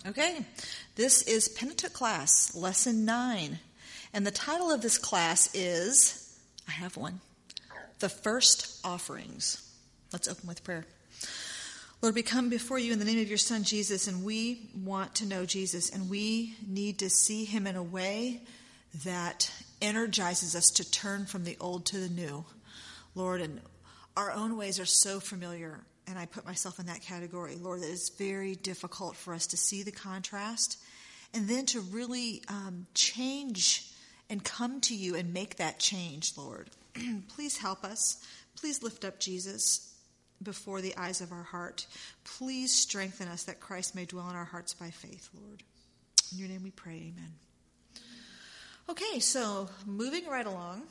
Okay, this is Pentateuch class, lesson 9. And the title of this class is, I have one, The First Offerings. Let's open with prayer. Lord, we come before you in the name of your Son, Jesus, and we want to know Jesus, and we need to see him in a way that energizes us to turn from the old to the new. Lord, and our own ways are so familiar, and I put myself in that category, Lord, that it's very difficult for us to see the contrast and then to really change and come to you and make that change, Lord. Please help us. Please lift up Jesus before the eyes of our heart. Please strengthen us that Christ may dwell in our hearts by faith, Lord. In your name we pray, amen. Okay, so moving right along,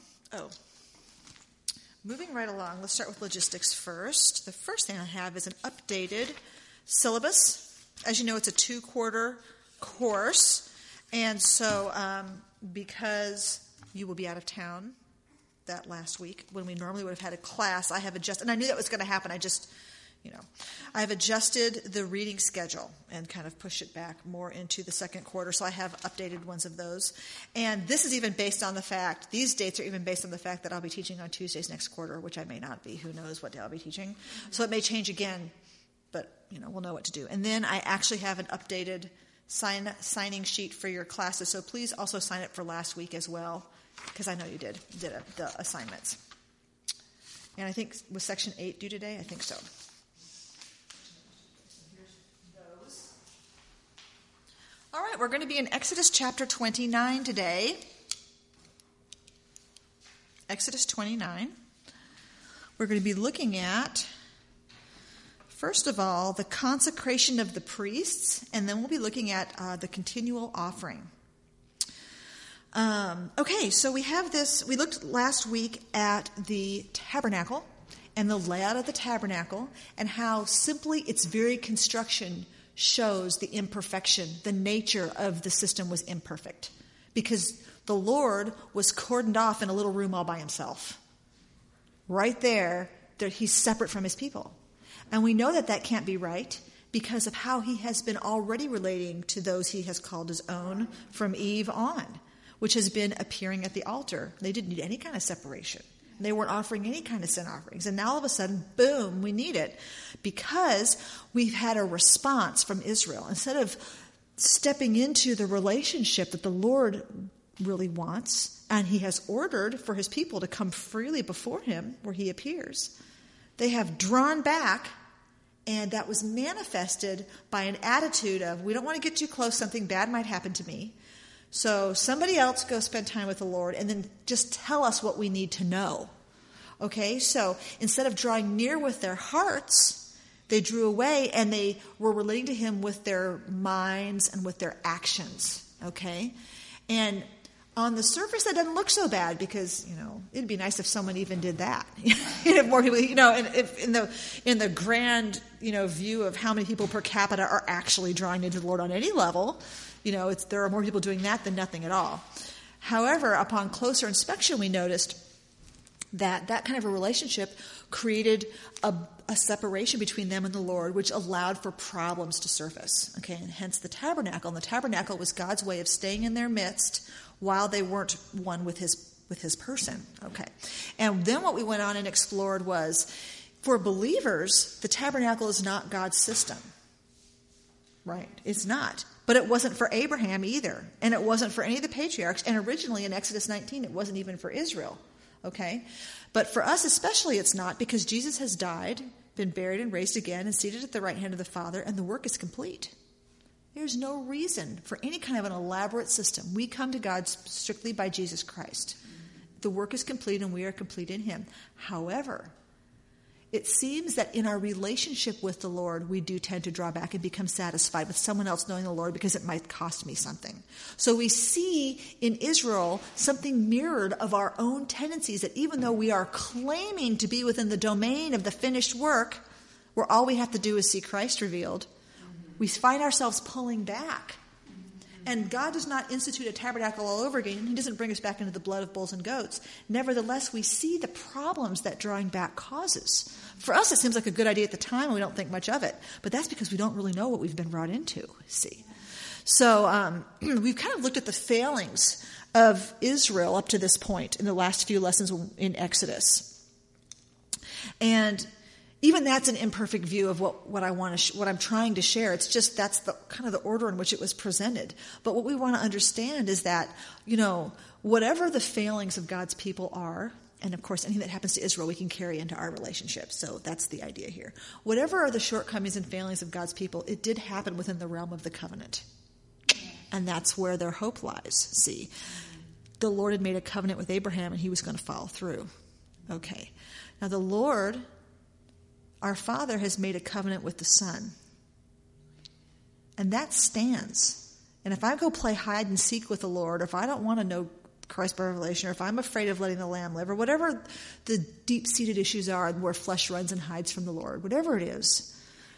let's start with logistics first. The first thing I have is an updated syllabus. As you know, it's a 2-quarter course. And so because you will be out of town that last week when we normally would have had a class, I have adjusted, and I knew that was going to happen. I have adjusted the reading schedule and kind of pushed it back more into the second quarter. So I have updated ones of those. And this is even based on the fact, these dates are even based on the fact that I'll be teaching on Tuesdays next quarter, which I may not be. Who knows what day I'll be teaching. So it may change again, but we'll know what to do. And then I actually have an updated signing sheet for your classes. So please also sign up for last week as well, because I know you did the assignments. And I think, was section 8 due today? I think so. All right, we're going to be in Exodus chapter 29 today. Exodus 29. We're going to be looking at, first of all, the consecration of the priests, and then we'll be looking at the continual offering. Okay, so we have this. We looked last week at the tabernacle and the layout of the tabernacle and how simply its very construction shows the imperfection. The nature of the system was imperfect because the Lord was cordoned off in a little room all by himself. Right there, he's separate from his people. And we know that that can't be right because of how he has been already relating to those he has called his own from Eve on, which has been appearing at the altar. They didn't need any kind of separation. They weren't offering any kind of sin offerings. And now all of a sudden, boom, we need it because we've had a response from Israel. Instead of stepping into the relationship that the Lord really wants, and he has ordered for his people to come freely before him where he appears, they have drawn back, and that was manifested by an attitude of, we don't want to get too close, something bad might happen to me. So somebody else go spend time with the Lord and then just tell us what we need to know. Okay, so instead of drawing near with their hearts, they drew away and they were relating to him with their minds and with their actions. Okay, and on the surface that doesn't look so bad because, it'd be nice if someone even did that. If more people, and if in the grand, view of how many people per capita are actually drawing into the Lord on any level, there are more people doing that than nothing at all. However, upon closer inspection, we noticed that kind of a relationship created a separation between them and the Lord, which allowed for problems to surface. Okay, and hence the tabernacle. And the tabernacle was God's way of staying in their midst while they weren't one with his person. Okay, and then what we went on and explored was, for believers, the tabernacle is not God's system. Right? It's not. But it wasn't for Abraham either. And it wasn't for any of the patriarchs. And originally in Exodus 19, it wasn't even for Israel. Okay? But for us especially, it's not, because Jesus has died, been buried and raised again, and seated at the right hand of the Father, and the work is complete. There's no reason for any kind of an elaborate system. We come to God strictly by Jesus Christ. The work is complete, and we are complete in him. However, it seems that in our relationship with the Lord, we do tend to draw back and become satisfied with someone else knowing the Lord because it might cost me something. So we see in Israel something mirrored of our own tendencies, that even though we are claiming to be within the domain of the finished work, where all we have to do is see Christ revealed, we find ourselves pulling back. And God does not institute a tabernacle all over again. He doesn't bring us back into the blood of bulls and goats. Nevertheless, we see the problems that drawing back causes. For us, it seems like a good idea at the time, and we don't think much of it. But that's because we don't really know what we've been brought into, see. So we've kind of looked at the failings of Israel up to this point in the last few lessons in Exodus. And even that's an imperfect view of what I want to what I'm trying to share. It's just that's the kind of the order in which it was presented. But what we want to understand is that, whatever the failings of God's people are, and of course anything that happens to Israel we can carry into our relationship. So that's the idea here. Whatever are the shortcomings and failings of God's people, it did happen within the realm of the covenant. And that's where their hope lies. See, the Lord had made a covenant with Abraham and he was going to follow through. Okay. Now the Lord, our Father, has made a covenant with the Son. And that stands. And if I go play hide and seek with the Lord, or if I don't want to know Christ by revelation, or if I'm afraid of letting the lamb live, or whatever the deep-seated issues are where flesh runs and hides from the Lord, whatever it is,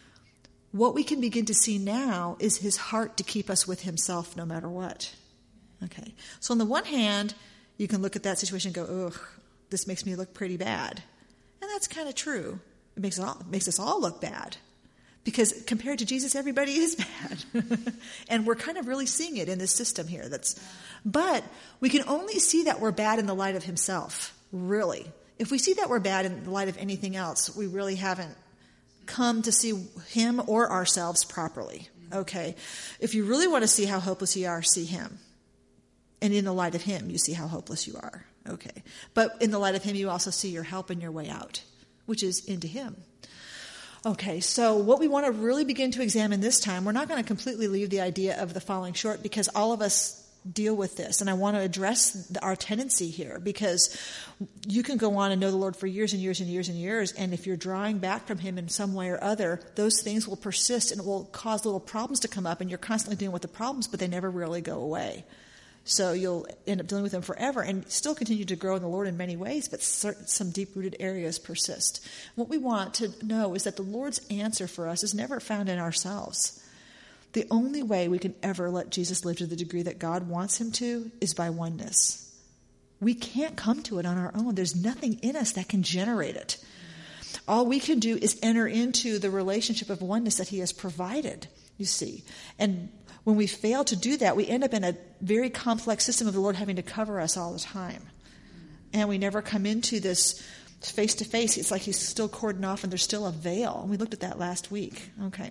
what we can begin to see now is his heart to keep us with himself no matter what. Okay. So on the one hand, you can look at that situation and go, ugh, this makes me look pretty bad. And that's kind of true. It makes us all look bad. Because compared to Jesus, everybody is bad. And we're kind of really seeing it in this system here. But we can only see that we're bad in the light of himself, really. If we see that we're bad in the light of anything else, we really haven't come to see him or ourselves properly. Okay? If you really want to see how hopeless you are, see him. And in the light of him, you see how hopeless you are. Okay? But in the light of him, you also see your help and your way out, which is into him. Okay, so what we want to really begin to examine this time, we're not going to completely leave the idea of the falling short because all of us deal with this. And I want to address our tendency here because you can go on and know the Lord for years and years and years and years. And if you're drawing back from him in some way or other, those things will persist and it will cause little problems to come up. And you're constantly dealing with the problems, but they never really go away. So you'll end up dealing with them forever and still continue to grow in the Lord in many ways, but some deep-rooted areas persist. What we want to know is that the Lord's answer for us is never found in ourselves. The only way we can ever let Jesus live to the degree that God wants him to is by oneness. We can't come to it on our own. There's nothing in us that can generate it. All we can do is enter into the relationship of oneness that he has provided, you see. And when we fail to do that, we end up in a very complex system of the Lord having to cover us all the time. And we never come into this face-to-face. It's like he's still cordoned off and there's still a veil. And we looked at that last week. Okay.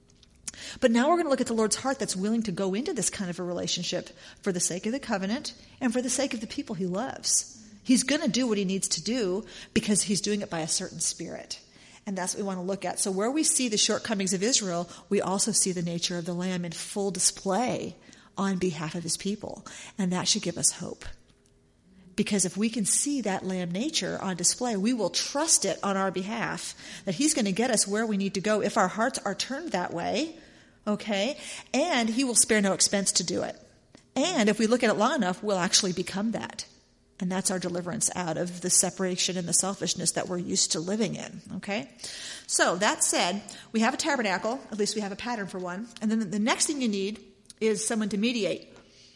But now we're going to look at the Lord's heart that's willing to go into this kind of a relationship for the sake of the covenant and for the sake of the people he loves. He's going to do what he needs to do because he's doing it by a certain spirit. And that's what we want to look at. So where we see the shortcomings of Israel, we also see the nature of the Lamb in full display on behalf of his people. And that should give us hope. Because if we can see that Lamb nature on display, we will trust it on our behalf that he's going to get us where we need to go if our hearts are turned that way, okay? And he will spare no expense to do it. And if we look at it long enough, we'll actually become that. And that's our deliverance out of the separation and the selfishness that we're used to living in, okay? So that said, we have a tabernacle, at least we have a pattern for one. And then the next thing you need is someone to mediate.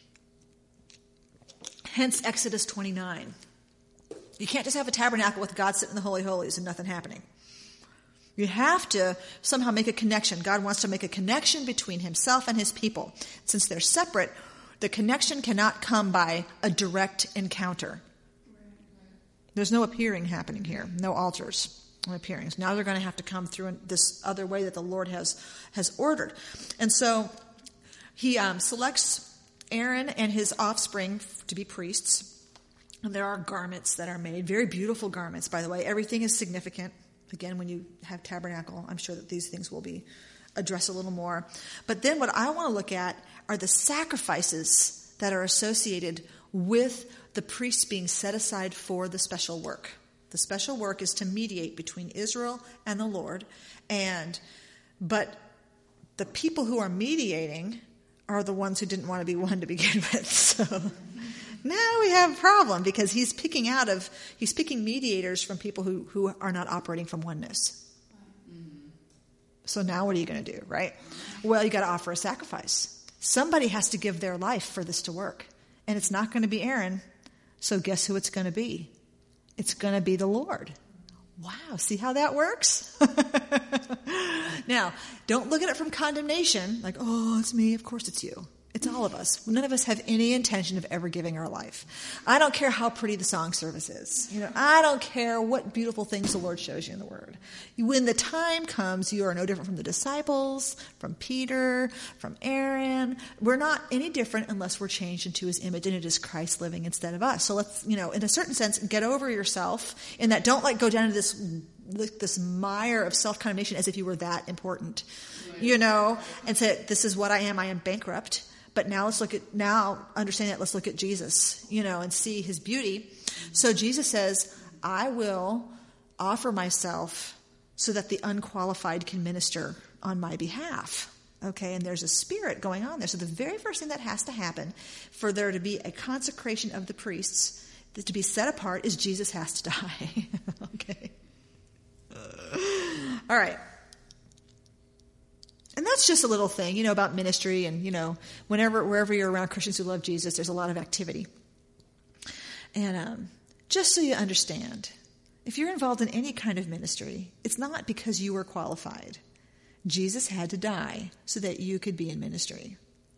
Hence Exodus 29. You can't just have a tabernacle with God sitting in the Holy Holies and nothing happening. You have to somehow make a connection. God wants to make a connection between himself and his people. Since they're separate, the connection cannot come by a direct encounter. There's no appearing happening here. No altars, no appearings. Now they're going to have to come through this other way that the Lord has ordered. And so he selects Aaron and his offspring to be priests. And there are garments that are made, very beautiful garments, by the way. Everything is significant. Again, when you have tabernacle, I'm sure that these things will be addressed a little more. But then what I want to look at are the sacrifices that are associated with the priests being set aside for the special work. The special work is to mediate between Israel and the Lord. But the people who are mediating are the ones who didn't want to be one to begin with. So now we have a problem because he's picking mediators from people who are not operating from oneness. So now what are you going to do, right? Well, you got to offer a sacrifice. Somebody has to give their life for this to work. And it's not going to be Aaron. So guess who it's going to be? It's going to be the Lord. Wow, see how that works? Now, don't look at it from condemnation, like, oh, it's me. Of course it's you. It's all of us. None of us have any intention of ever giving our life. I don't care how pretty the song service is. I don't care what beautiful things the Lord shows you in the Word. When the time comes, you are no different from the disciples, from Peter, from Aaron. We're not any different unless we're changed into his image, and it is Christ living instead of us. So let's, in a certain sense, get over yourself in that don't go down to this mire of self-condemnation as if you were that important, and say, this is what I am bankrupt. But now understand that, let's look at Jesus, and see his beauty. So Jesus says, I will offer myself so that the unqualified can minister on my behalf. Okay, and there's a spirit going on there. So the very first thing that has to happen for there to be a consecration of the priests, to be set apart, is Jesus has to die. Okay. All right. And that's just a little thing, about ministry and, wherever you're around Christians who love Jesus, there's a lot of activity. And just so you understand, if you're involved in any kind of ministry, it's not because you were qualified. Jesus had to die so that you could be in ministry.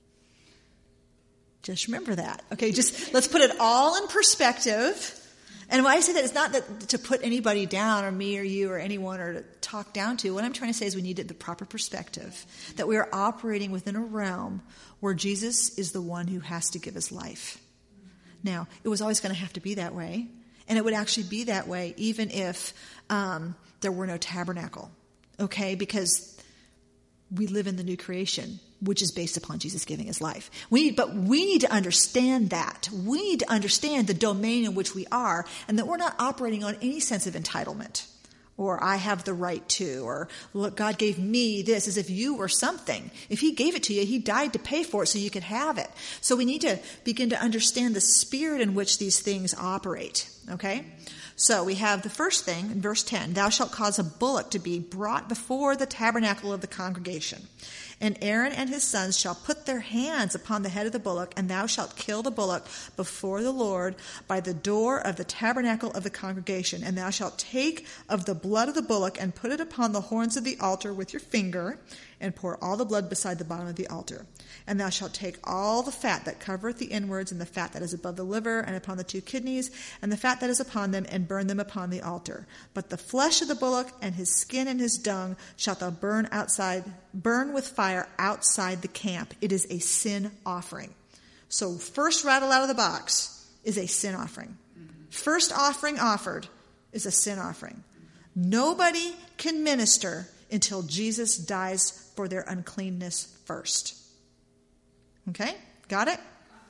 Just remember that. Okay, let's put it all in perspective. And when I say that, it's not that to put anybody down, or me or you or anyone, or to talk down to. What I'm trying to say is we need the proper perspective, that we are operating within a realm where Jesus is the one who has to give his life. Now, it was always going to have to be that way, and it would actually be that way even if there were no tabernacle, okay? Because we live in the new creation, which is based upon Jesus giving his life. But we need to understand that. We need to understand the domain in which we are, and that we're not operating on any sense of entitlement, or I have the right to, or look, God gave me this, as if you were something. If he gave it to you, he died to pay for it so you could have it. So we need to begin to understand the spirit in which these things operate, okay? So we have the first thing in verse 10, thou shalt cause a bullock to be brought before the tabernacle of the congregation. And Aaron and his sons shall put their hands upon the head of the bullock, and thou shalt kill the bullock before the Lord by the door of the tabernacle of the congregation. And thou shalt take of the blood of the bullock and put it upon the horns of the altar with your finger, and pour all the blood beside the bottom of the altar. And thou shalt take all the fat that covereth the inwards, and the fat that is above the liver, and upon the two kidneys, and the fat that is upon them, and burn them upon the altar. But the flesh of the bullock, and his skin and his dung, shalt thou burn with fire outside the camp. It is a sin offering. So first rattle out of the box is a sin offering. First offering offered is a sin offering. Nobody can minister until Jesus dies for their uncleanness first. Okay? Got it?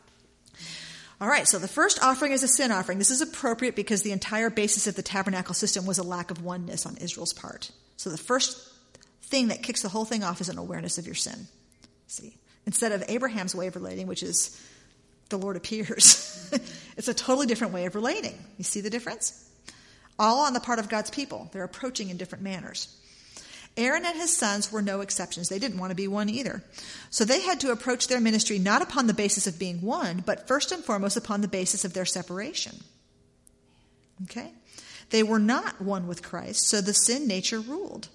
All right, so the first offering is a sin offering. This is appropriate because the entire basis of the tabernacle system was a lack of oneness on Israel's part. So the first thing that kicks the whole thing off is an awareness of your sin. See? Instead of Abraham's way of relating, which is the Lord appears, it's a totally different way of relating. You see the difference? All on the part of God's people. They're approaching in different manners. Aaron and his sons were no exceptions. They didn't want to be one either. So they had to approach their ministry not upon the basis of being one, but first and foremost upon the basis of their separation. Okay? They were not one with Christ, so the sin nature ruled.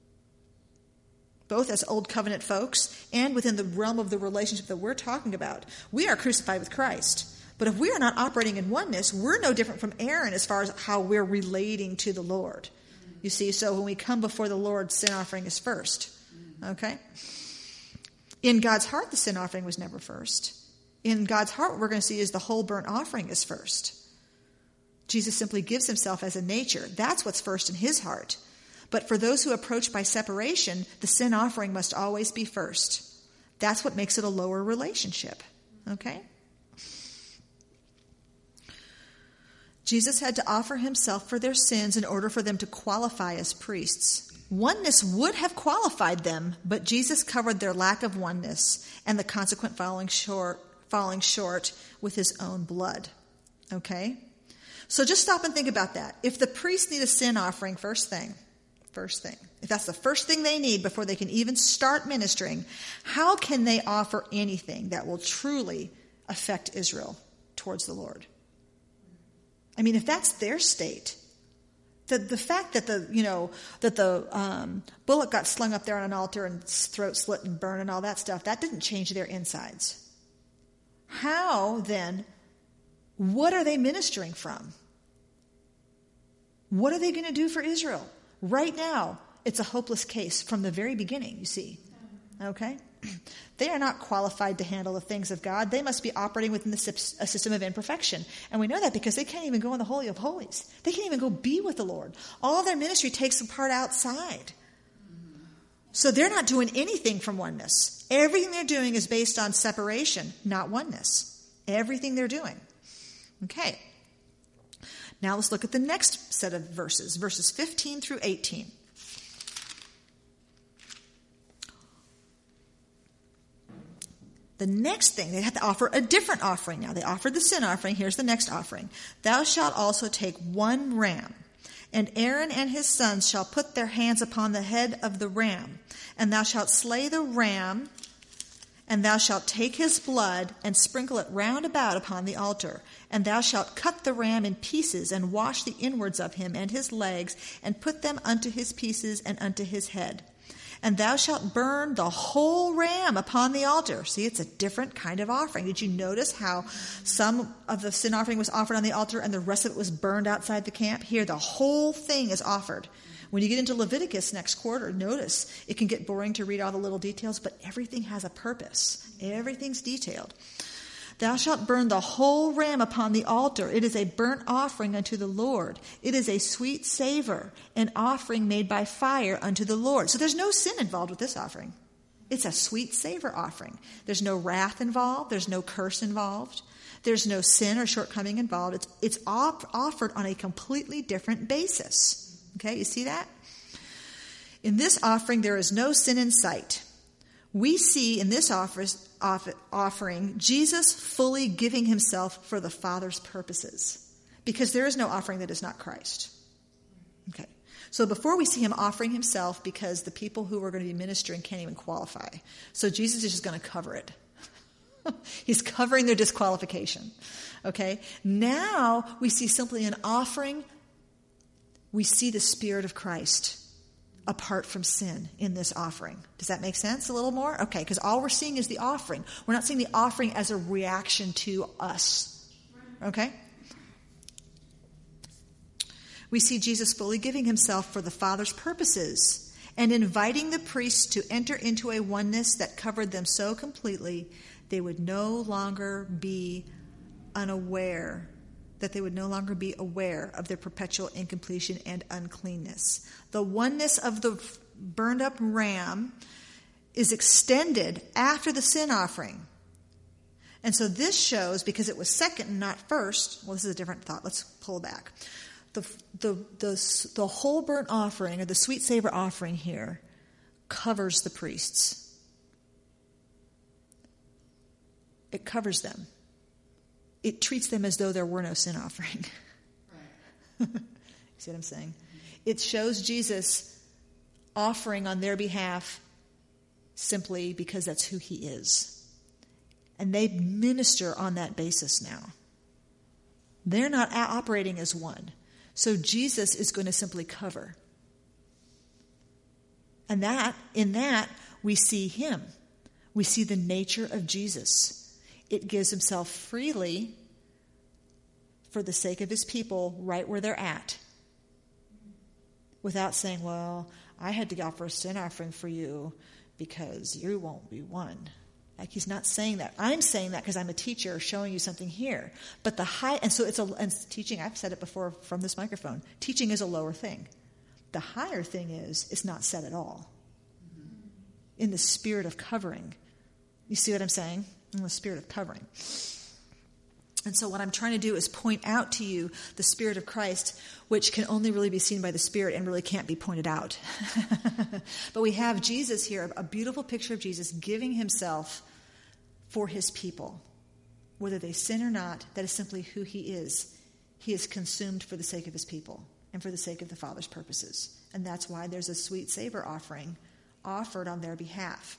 Both as old covenant folks and within the realm of the relationship that we're talking about. We are crucified with Christ. But if we are not operating in oneness, we're no different from Aaron as far as how we're relating to the Lord. You see, so when we come before the Lord, sin offering is first. Okay? In God's heart, the sin offering was never first. In God's heart, what we're going to see is the whole burnt offering is first. Jesus simply gives himself as a nature. That's what's first in his heart. But for those who approach by separation, the sin offering must always be first. That's what makes it a lower relationship. Okay? Jesus had to offer himself for their sins in order for them to qualify as priests. Oneness would have qualified them, but Jesus covered their lack of oneness and the consequent falling short with his own blood. Okay? So just stop and think about that. If the priests need a sin offering, first thing, if that's the first thing they need before they can even start ministering, how can they offer anything that will truly affect Israel towards the Lord? I mean, if that's their state, The fact that the bullock got slung up there on an altar and throat slit and burned and all that stuff, that didn't change their insides. How then? What are they ministering from? What are they going to do for Israel? Right now, it's a hopeless case from the very beginning, you see. Okay? They are not qualified to handle the things of God. They must be operating within a system of imperfection. And we know that because they can't even go in the Holy of Holies. They can't even go be with the Lord. All of their ministry takes part outside. So they're not doing anything from oneness. Everything they're doing is based on separation, not oneness. Everything they're doing. Okay. Now let's look at the next set of verses 15 through 18. The next thing, they have to offer a different offering now. They offered the sin offering. Here's the next offering. Thou shalt also take one ram, and Aaron and his sons shall put their hands upon the head of the ram. And thou shalt slay the ram, and thou shalt take his blood and sprinkle it round about upon the altar. And thou shalt cut the ram in pieces, and wash the inwards of him and his legs, and put them unto his pieces and unto his head. And thou shalt burn the whole ram upon the altar. See, it's a different kind of offering. Did you notice how some of the sin offering was offered on the altar and the rest of it was burned outside the camp? Here, the whole thing is offered. When you get into Leviticus next quarter, notice it can get boring to read all the little details, but everything has a purpose. Everything's detailed. Thou shalt burn the whole ram upon the altar. It is a burnt offering unto the Lord. It is a sweet savor, an offering made by fire unto the Lord. So there's no sin involved with this offering. It's a sweet savor offering. There's no wrath involved. There's no curse involved. There's no sin or shortcoming involved. It's offered on a completely different basis. Okay, you see that? In this offering, there is no sin in sight. We see in this offering Jesus fully giving himself for the Father's purposes, because there is no offering that is not Christ. Okay, so before we see him offering himself because the people who are going to be ministering can't even qualify. So Jesus is just going to cover it. He's covering their disqualification. Okay, now we see simply an offering. We see the Spirit of Christ apart from sin in this offering. Does that make sense a little more? Okay, because all we're seeing is the offering. We're not seeing the offering as a reaction to us. Okay? We see Jesus fully giving himself for the Father's purposes and inviting the priests to enter into a oneness that covered them so completely they would no longer be unaware that they would no longer be aware of their perpetual incompletion and uncleanness. The oneness of the burned up ram is extended after the sin offering. And so this shows, because it was second and not first, well, this is a different thought. Let's pull back. The whole burnt offering, or the sweet savor offering here, covers the priests. It covers them. It treats them as though there were no sin offering. Right. You see what I'm saying? It shows Jesus offering on their behalf simply because that's who he is. And they minister on that basis now. They're not operating as one. So Jesus is going to simply cover. And in that, we see him. We see the nature of Jesus. It gives himself freely for the sake of his people right where they're at. Without saying, well, I had to offer a sin offering for you because you won't be one. Like, he's not saying that. I'm saying that because I'm a teacher showing you something here. But teaching, I've said it before from this microphone, teaching is a lower thing. The higher thing is, it's not said at all. In the spirit of covering. You see what I'm saying? In the spirit of covering. And so what I'm trying to do is point out to you the Spirit of Christ, which can only really be seen by the Spirit and really can't be pointed out. But we have Jesus here, a beautiful picture of Jesus giving himself for his people. Whether they sin or not, that is simply who he is. He is consumed for the sake of his people and for the sake of the Father's purposes. And that's why there's a sweet savor offering offered on their behalf.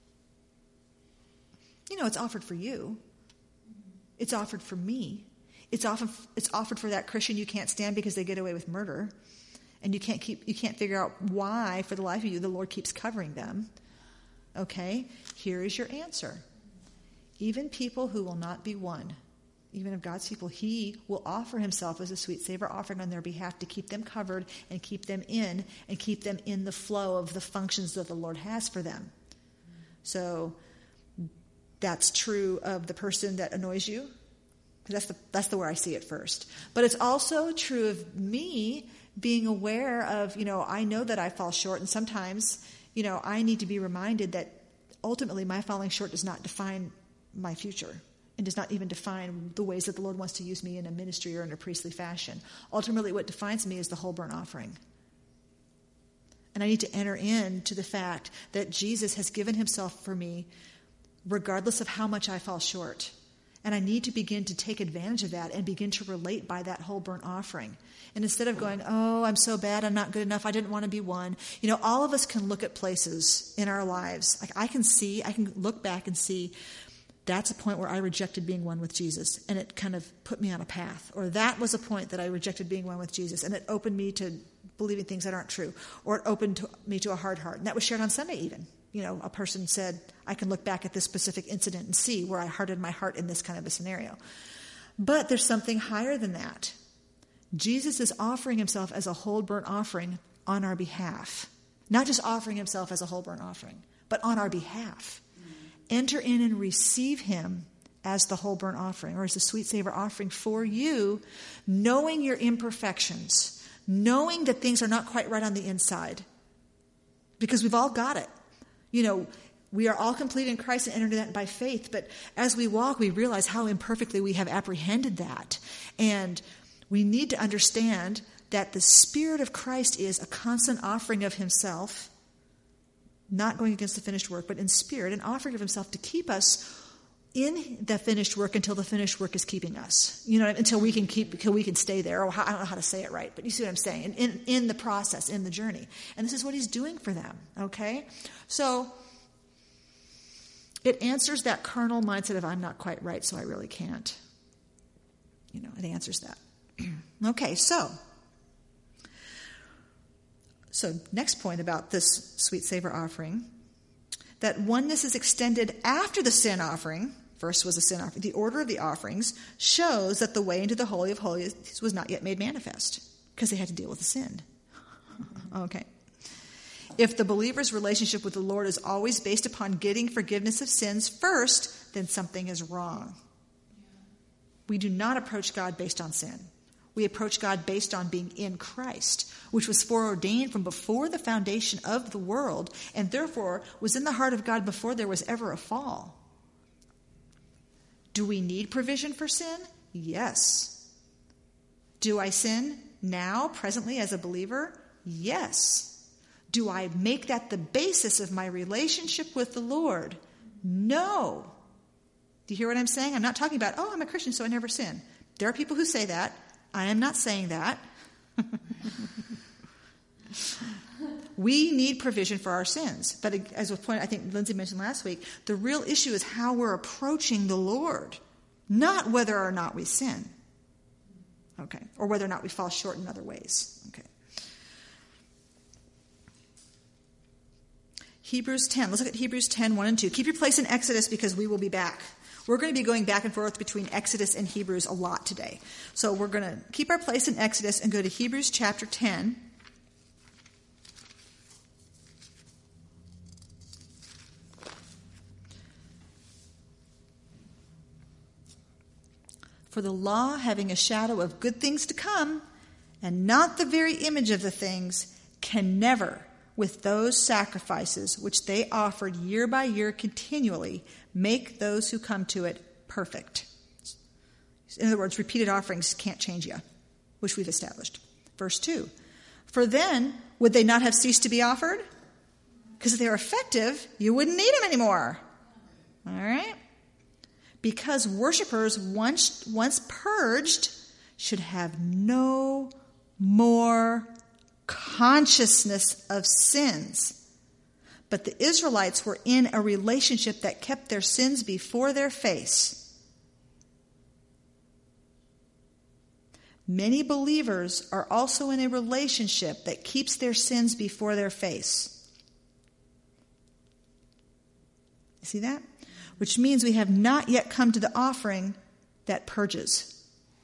You know, it's offered for you. It's offered for me. It's offered for that Christian you can't stand because they get away with murder. And you can't figure out why, for the life of you, the Lord keeps covering them. Okay? Here is your answer. Even people who will not be won, even of God's people, he will offer himself as a sweet savor offering on their behalf to keep them covered and keep them in the flow of the functions that the Lord has for them. So that's true of the person that annoys you. That's the where I see it first. But it's also true of me being aware of, I know that I fall short, and sometimes, I need to be reminded that ultimately my falling short does not define my future and does not even define the ways that the Lord wants to use me in a ministry or in a priestly fashion. Ultimately, what defines me is the whole burnt offering. And I need to enter into the fact that Jesus has given himself for me regardless of how much I fall short. And I need to begin to take advantage of that and begin to relate by that whole burnt offering. And instead of going, oh, I'm so bad, I'm not good enough, I didn't want to be one. All of us can look at places in our lives. Like I can look back and see that's a point where I rejected being one with Jesus, and it kind of put me on a path. Or that was a point that I rejected being one with Jesus, and it opened me to believing things that aren't true. Or it opened me to a hard heart. And that was shared on Sunday even. A person said, I can look back at this specific incident and see where I hardened my heart in this kind of a scenario. But there's something higher than that. Jesus is offering himself as a whole burnt offering on our behalf. Not just offering himself as a whole burnt offering, but on our behalf. Enter in and receive him as the whole burnt offering, or as the sweet savor offering for you, knowing your imperfections, knowing that things are not quite right on the inside. Because we've all got it. We are all complete in Christ and enter that by faith. But as we walk, we realize how imperfectly we have apprehended that. And we need to understand that the Spirit of Christ is a constant offering of himself, not going against the finished work, but in spirit, an offering of himself to keep us in the finished work until the finished work is keeping us. Until we can stay there. Or I don't know how to say it right, but you see what I'm saying. In the process, in the journey. And this is what he's doing for them, okay? So it answers that carnal mindset of I'm not quite right, so I really can't. It answers that. Okay, so next point about this sweet savor offering, that oneness is extended after the sin offering. First was a sin offering. The order of the offerings shows that the way into the Holy of Holies was not yet made manifest because they had to deal with the sin. Okay. If the believer's relationship with the Lord is always based upon getting forgiveness of sins first, then something is wrong. We do not approach God based on sin. We approach God based on being in Christ, which was foreordained from before the foundation of the world, and therefore was in the heart of God before there was ever a fall. Do we need provision for sin? Yes. Do I sin now, presently, as a believer? Yes. Do I make that the basis of my relationship with the Lord? No. Do you hear what I'm saying? I'm not talking about, I'm a Christian, so I never sin. There are people who say that. I am not saying that. We need provision for our sins. But as a point I think Lindsay mentioned last week, the real issue is how we're approaching the Lord, not whether or not we sin. Okay. Or whether or not we fall short in other ways. Okay. Hebrews 10. Let's look at Hebrews 10, 1 and 2. Keep your place in Exodus because we will be back. We're going to be going back and forth between Exodus and Hebrews a lot today. So we're going to keep our place in Exodus and go to Hebrews chapter 10. For the law, having a shadow of good things to come, and not the very image of the things, can never, with those sacrifices which they offered year by year continually, make those who come to it perfect. In other words, repeated offerings can't change you, which we've established. Verse 2. For then, would they not have ceased to be offered? Because if they were effective, you wouldn't need them anymore. All right? Because worshipers once purged should have no more consciousness of sins. But the Israelites were in a relationship that kept their sins before their face. Many believers are also in a relationship that keeps their sins before their face. You see that? Which means we have not yet come to the offering that purges.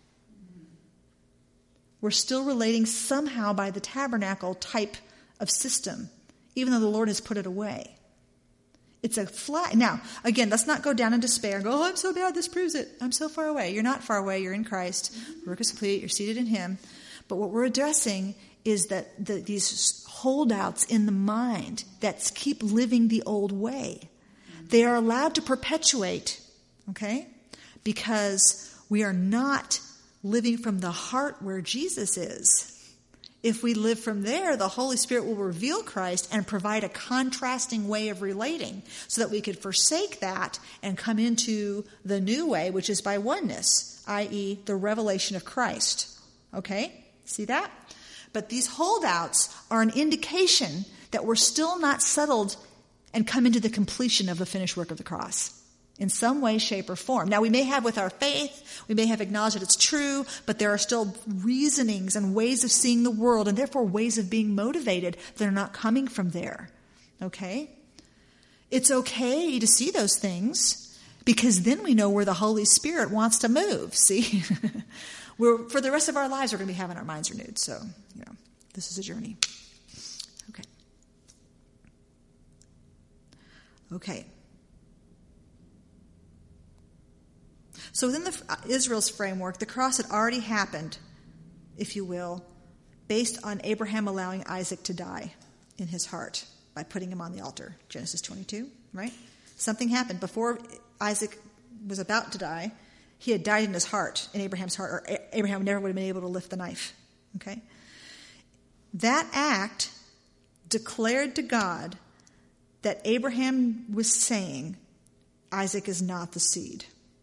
We're still relating somehow by the tabernacle type of system, even though the Lord has put it away. It's a flat. Now, again, let's not go down in despair and go, I'm so bad, this proves it. I'm so far away. You're not far away. You're in Christ. The work is complete. You're seated in Him. But what we're addressing is that these holdouts in the mind that keep living the old way, they are allowed to perpetuate, okay? Because we are not living from the heart where Jesus is. If we live from there, the Holy Spirit will reveal Christ and provide a contrasting way of relating so that we could forsake that and come into the new way, which is by oneness, i.e. the revelation of Christ. Okay? See that? But these holdouts are an indication that we're still not settled and come into the completion of the finished work of the cross in some way, shape, or form. Now, we may have with our faith, we may have acknowledged that it's true, but there are still reasonings and ways of seeing the world and therefore ways of being motivated that are not coming from there. Okay? It's okay to see those things because then we know where the Holy Spirit wants to move. See? For the rest of our lives, we're going to be having our minds renewed. So, this is a journey. Okay. So within Israel's framework, the cross had already happened, if you will, based on Abraham allowing Isaac to die in his heart by putting him on the altar. Genesis 22, right? Something happened. Before Isaac was about to die, he had died in his heart, in Abraham's heart, or Abraham never would have been able to lift the knife. Okay? That act declared to God that Abraham was saying, Isaac is not the seed.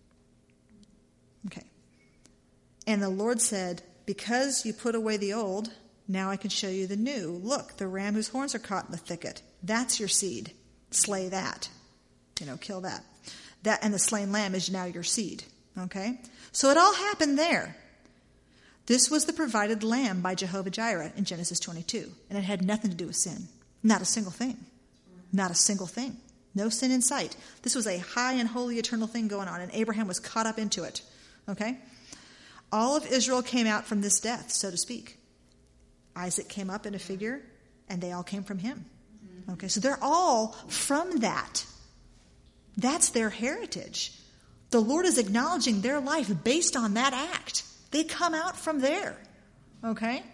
Okay. And the Lord said, because you put away the old, now I can show you the new. Look, the ram whose horns are caught in the thicket. That's your seed. Slay that. Kill that. And the slain lamb is now your seed. Okay? So it all happened there. This was the provided lamb by Jehovah Jireh in Genesis 22. And it had nothing to do with sin. Not a single thing. Not a single thing. No sin in sight. This was a high and holy eternal thing going on, and Abraham was caught up into it. Okay? All of Israel came out from this death, so to speak. Isaac came up in a figure, and they all came from him. Okay? So they're all from that. That's their heritage. The Lord is acknowledging their life based on that act. They come out from there. Okay?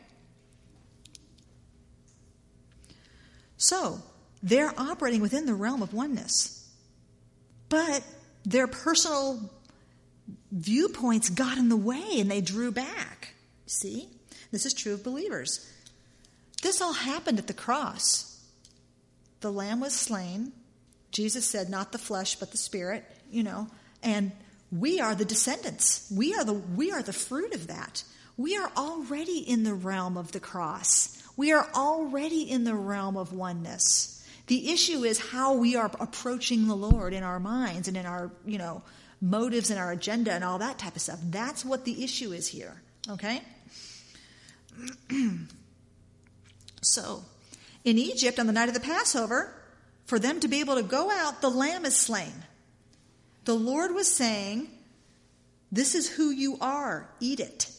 So, they're operating within the realm of oneness. But their personal viewpoints got in the way and they drew back. See? This is true of believers. This all happened at the cross. The lamb was slain. Jesus said, not the flesh, but the spirit, and we are the descendants. We are the fruit of that. We are already in the realm of the cross. We are already in the realm of oneness. The issue is how we are approaching the Lord in our minds and in our, motives and our agenda and all that type of stuff. That's what the issue is here. Okay? So, in Egypt on the night of the Passover, for them to be able to go out, the lamb is slain. The Lord was saying, this is who you are. Eat it.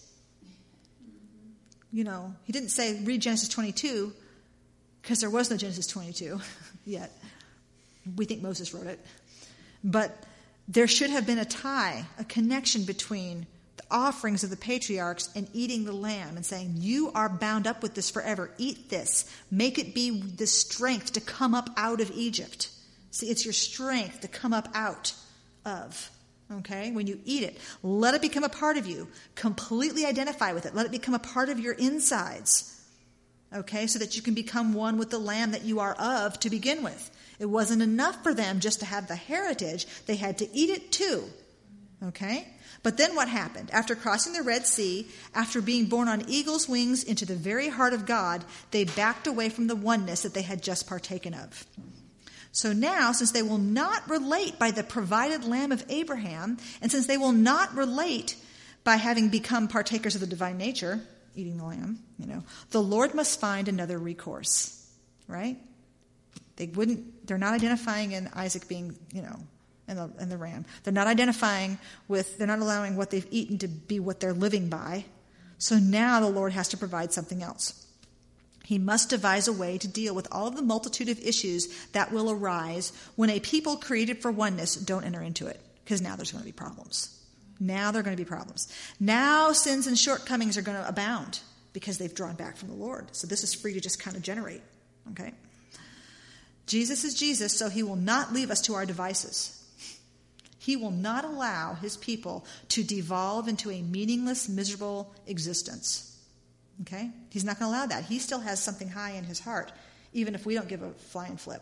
He didn't say, read Genesis 22, because there was no Genesis 22 yet. We think Moses wrote it. But there should have been a connection between the offerings of the patriarchs and eating the lamb and saying, you are bound up with this forever. Eat this. Make it be the strength to come up out of Egypt. See, it's your strength to come up out of. Okay? When you eat it, let it become a part of you. Completely identify with it. Let it become a part of your insides. Okay? So that you can become one with the lamb that you are of to begin with. It wasn't enough for them just to have the heritage. They had to eat it too. Okay? But then what happened? After crossing the Red Sea, after being borne on eagle's wings into the very heart of God, they backed away from the oneness that they had just partaken of. So now, since they will not relate by the provided lamb of Abraham, and since they will not relate by having become partakers of the divine nature, eating the lamb, the Lord must find another recourse, right? They're not identifying in Isaac being, and the ram. They're not they're not allowing what they've eaten to be what they're living by. So now the Lord has to provide something else. He must devise a way to deal with all of the multitude of issues that will arise when a people created for oneness don't enter into it, because now there's going to be problems. Now there are going to be problems. Now sins and shortcomings are going to abound because they've drawn back from the Lord. So this is free to just kind of generate, okay? Jesus is Jesus, so he will not leave us to our devices. He will not allow his people to devolve into a meaningless, miserable existence. Okay? He's not going to allow that. He still has something high in his heart, even if we don't give a flying flip,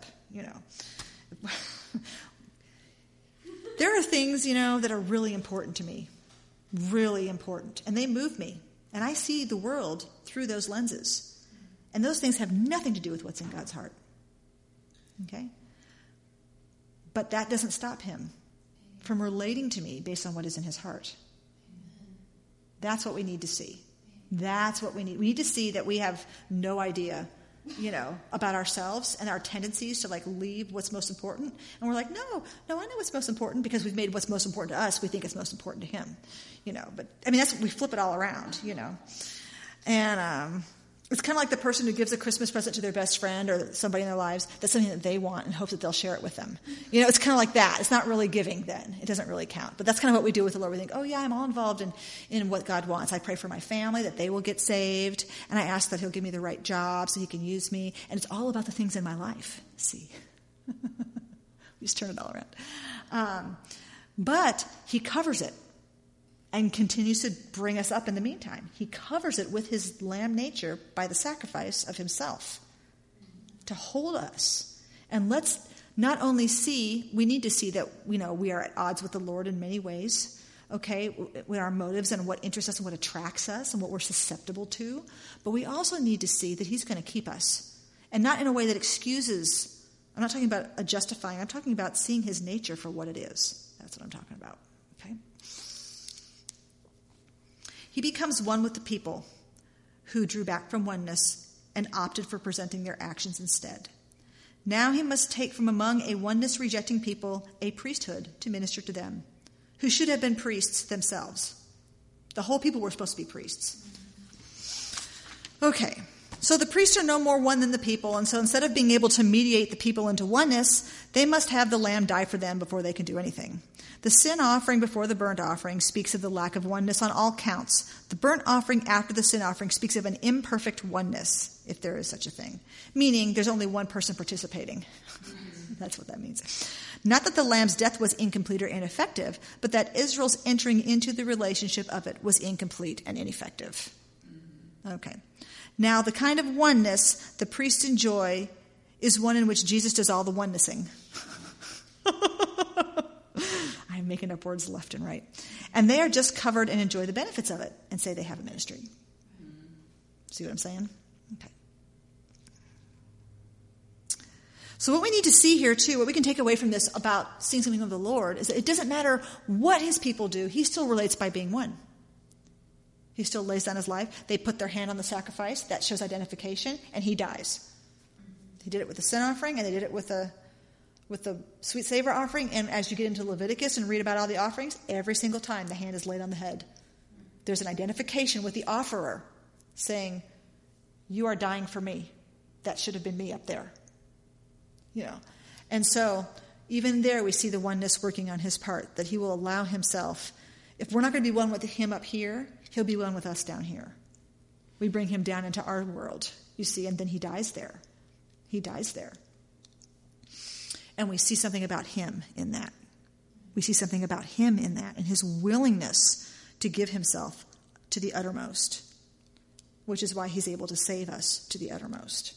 There are things, that are really important to me. Really important. And they move me. And I see the world through those lenses. And those things have nothing to do with what's in God's heart. Okay? But that doesn't stop him from relating to me based on what is in his heart. That's what we need to see. That's what we need. We need to see that we have no idea, about ourselves and our tendencies to leave what's most important. And we're like, no, I know what's most important because we've made what's most important to us. We think it's most important to him, but we flip it all around, and, it's kind of like the person who gives a Christmas present to their best friend or somebody in their lives that's something that they want and hopes that they'll share it with them. It's kind of like that. It's not really giving then. It doesn't really count. But that's kind of what we do with the Lord. We think, oh, yeah, I'm all involved in what God wants. I pray for my family that they will get saved, and I ask that he'll give me the right job so he can use me. And it's all about the things in my life. See? We just turn it all around. But he covers it. And continues to bring us up in the meantime. He covers it with his lamb nature by the sacrifice of himself to hold us. And let's not only see, we need to see that, we are at odds with the Lord in many ways, okay, with our motives and what interests us and what attracts us and what we're susceptible to. But we also need to see that he's going to keep us. And not in a way that excuses. I'm not talking about a justifying. I'm talking about seeing his nature for what it is. That's what I'm talking about, okay? He becomes one with the people who drew back from oneness and opted for presenting their actions instead. Now he must take from among a oneness-rejecting people a priesthood to minister to them, who should have been priests themselves. The whole people were supposed to be priests. Okay, so the priests are no more one than the people, and so instead of being able to mediate the people into oneness, they must have the lamb die for them before they can do anything. The sin offering before the burnt offering speaks of the lack of oneness on all counts. The burnt offering after the sin offering speaks of an imperfect oneness, if there is such a thing, meaning there's only one person participating. That's what that means. Not that the lamb's death was incomplete or ineffective, but that Israel's entering into the relationship of it was incomplete and ineffective. Okay. Now, the kind of oneness the priests enjoy is one in which Jesus does all the onenessing. I'm making up words left and right. And they are just covered and enjoy the benefits of it and say they have a ministry. See what I'm saying? Okay. So what we need to see here, too, what we can take away from this about seeing something of the Lord is that it doesn't matter what his people do. He still relates by being one. He still lays down his life. They put their hand on the sacrifice. That shows identification, and he dies. He did it with the sin offering, and they did it with the sweet savor offering. And as you get into Leviticus and read about all the offerings, every single time the hand is laid on the head. There's an identification with the offerer saying, you are dying for me. That should have been me up there. And so even there we see the oneness working on his part, that he will allow himself. If we're not going to be one with him up here, he'll be one with us down here. We bring him down into our world, you see, and then he dies there. He dies there. And we see something about him in that. We see something about him in that and his willingness to give himself to the uttermost, which is why he's able to save us to the uttermost.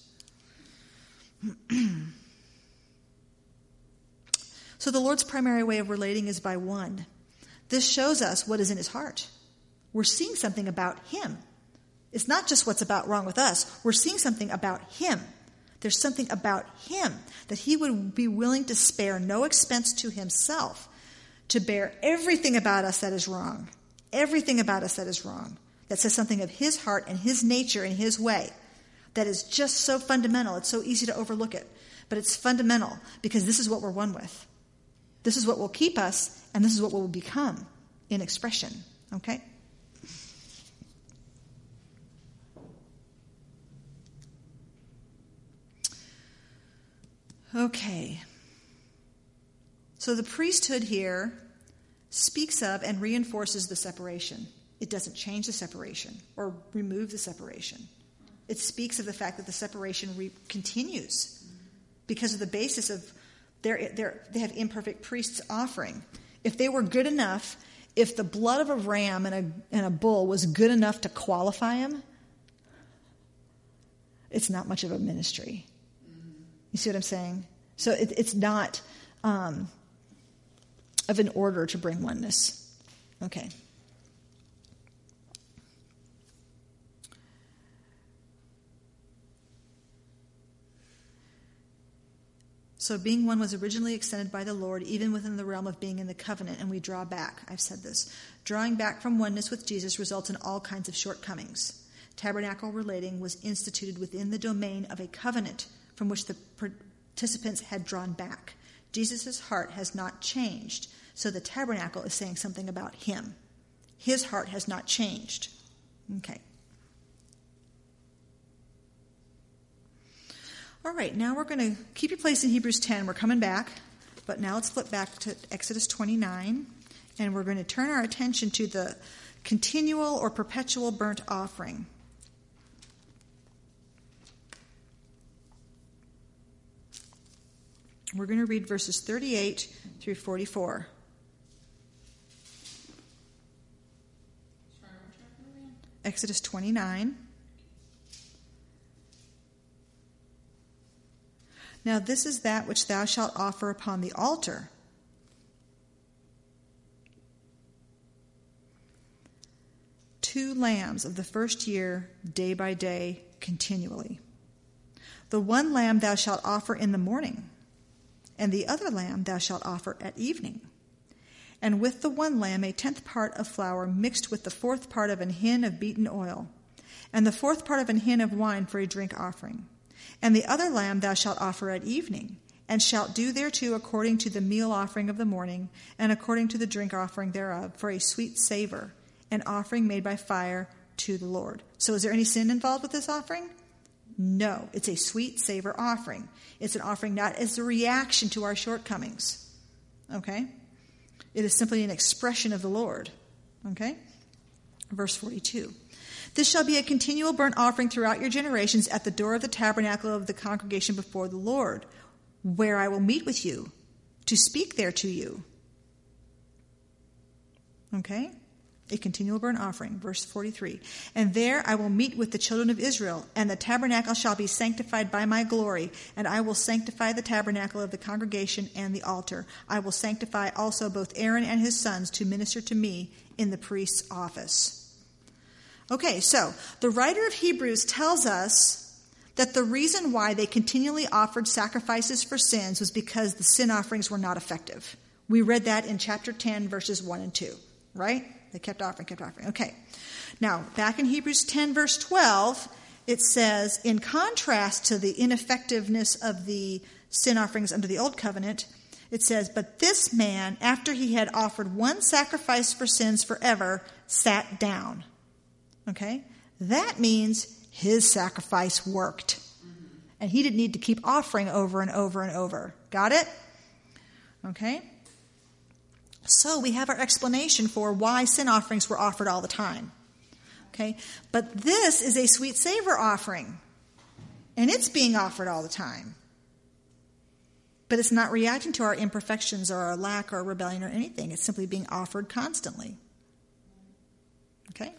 So the Lord's primary way of relating is by one. This shows us what is in his heart. We're seeing something about him. It's not just what's wrong with us. We're seeing something about him. There's something about him that he would be willing to spare no expense to himself to bear everything about us that is wrong everything about us that is wrong, that says something of his heart and his nature and his way, that is just so fundamental. It's so easy to overlook it. But it's fundamental because this is what we're one with. This is what will keep us, and this is what we'll become in expression. Okay? Okay. So the priesthood here speaks of and reinforces the separation. It doesn't change the separation or remove the separation. It speaks of the fact that the separation continues because of the basis of they have imperfect priests offering. If they were good enough, if the blood of a ram and a bull was good enough to qualify him, it's not much of a ministry. You see what I'm saying? So it's not of an order to bring oneness. Okay. So being one was originally extended by the Lord, even within the realm of being in the covenant, and we draw back. I've said this. Drawing back from oneness with Jesus results in all kinds of shortcomings. Tabernacle relating was instituted within the domain of a covenant from which the participants had drawn back. Jesus' heart has not changed, so the tabernacle is saying something about him. His heart has not changed. Okay. All right, now we're going to keep your place in Hebrews 10. We're coming back, but now let's flip back to Exodus 29, and we're going to turn our attention to the continual or perpetual burnt offering. We're going to read verses 38 through 44. Exodus 29. Now this is that which thou shalt offer upon the altar. 2 lambs of the first year, day by day, continually. The 1 lamb thou shalt offer in the morning, and the other lamb thou shalt offer at evening. And with the 1 lamb 1/10 part of flour mixed with the 4th part of an hin of beaten oil, and the 4th part of an hin of wine for a drink offering. And the other lamb thou shalt offer at evening, and shalt do thereto according to the meal offering of the morning, and according to the drink offering thereof, for a sweet savor, an offering made by fire to the Lord. So is there any sin involved with this offering? No, it's a sweet savor offering. It's an offering not as a reaction to our shortcomings. Okay? It is simply an expression of the Lord. Okay? Verse 42. This shall be a continual burnt offering throughout your generations at the door of the tabernacle of the congregation before the Lord, where I will meet with you, to speak there to you. Okay? A continual burnt offering. Verse 43. And there I will meet with the children of Israel, and the tabernacle shall be sanctified by my glory, and I will sanctify the tabernacle of the congregation and the altar. I will sanctify also both Aaron and his sons to minister to me in the priest's office. Okay, so the writer of Hebrews tells us that the reason why they continually offered sacrifices for sins was because the sin offerings were not effective. We read that in chapter 10, verses 1 and 2, right? They kept offering. Okay. Now, back in Hebrews 10, verse 12, it says, in contrast to the ineffectiveness of the sin offerings under the old covenant, it says, but this man, after he had offered 1 sacrifice for sins forever, sat down. Okay? That means his sacrifice worked. And he didn't need to keep offering over and over and over. Got it? Okay? So we have our explanation for why sin offerings were offered all the time. Okay? But this is a sweet savor offering. And it's being offered all the time. But it's not reacting to our imperfections or our lack or rebellion or anything. It's simply being offered constantly. Okay?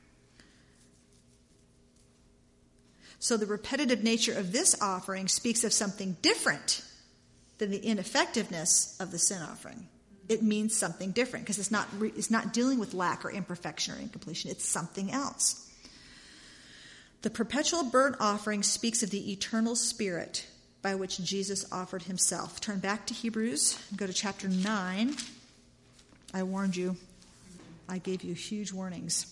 So the repetitive nature of this offering speaks of something different than the ineffectiveness of the sin offering. It means something different because it's not dealing with lack or imperfection or incompletion. It's something else. The perpetual burnt offering speaks of the eternal spirit by which Jesus offered himself. Turn back to Hebrews and go to chapter 9. I warned you. I gave you huge warnings.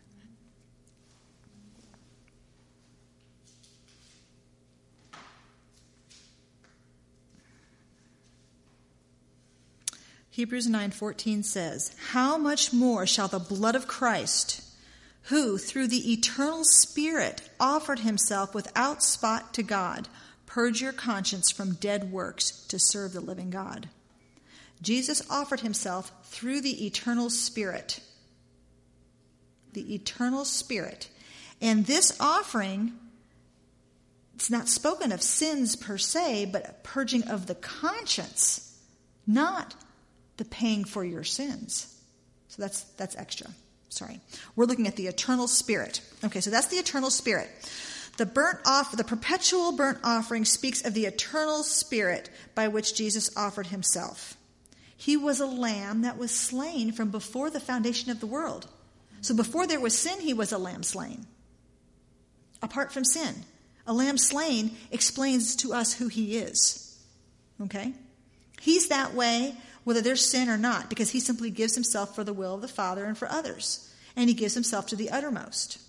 Hebrews 9:14 says, "How much more shall the blood of Christ, who through the eternal Spirit offered himself without spot to God, purge your conscience from dead works to serve the living God?" Jesus offered himself through the eternal Spirit. The eternal Spirit. And this offering, it's not spoken of sins per se, but a purging of the conscience, not the paying for your sins. So that's extra. Sorry. We're looking at the eternal Spirit. Okay, so that's the eternal Spirit. The perpetual burnt offering speaks of the eternal Spirit by which Jesus offered himself. He was a lamb that was slain from before the foundation of the world. So before there was sin, he was a lamb slain. Apart from sin, a lamb slain explains to us who he is. Okay? He's that way whether there's sin or not, because he simply gives himself for the will of the Father and for others. And he gives himself to the uttermost.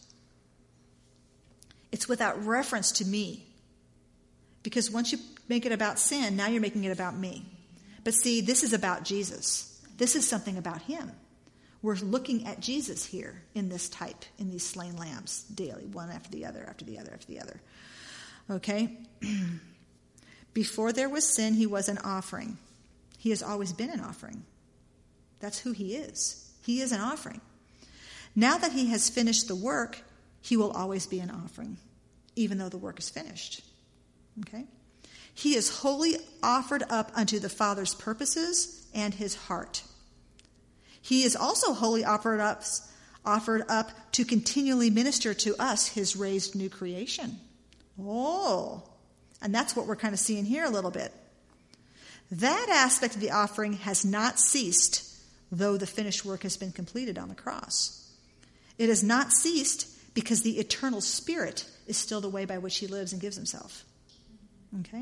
It's without reference to me. Because once you make it about sin, now you're making it about me. But see, this is about Jesus. This is something about him. We're looking at Jesus here in this type, in these slain lambs daily, one after the other, after the other, after the other. Okay? Before there was sin, he was an offering. He has always been an offering. That's who he is. He is an offering. Now that he has finished the work, he will always be an offering, even though the work is finished. Okay? He is wholly offered up unto the Father's purposes and his heart. He is also wholly offered up to continually minister to us, his raised new creation. Oh, and that's what we're kind of seeing here a little bit. That aspect of the offering has not ceased, though the finished work has been completed on the cross. It has not ceased because the eternal Spirit is still the way by which he lives and gives himself. Okay?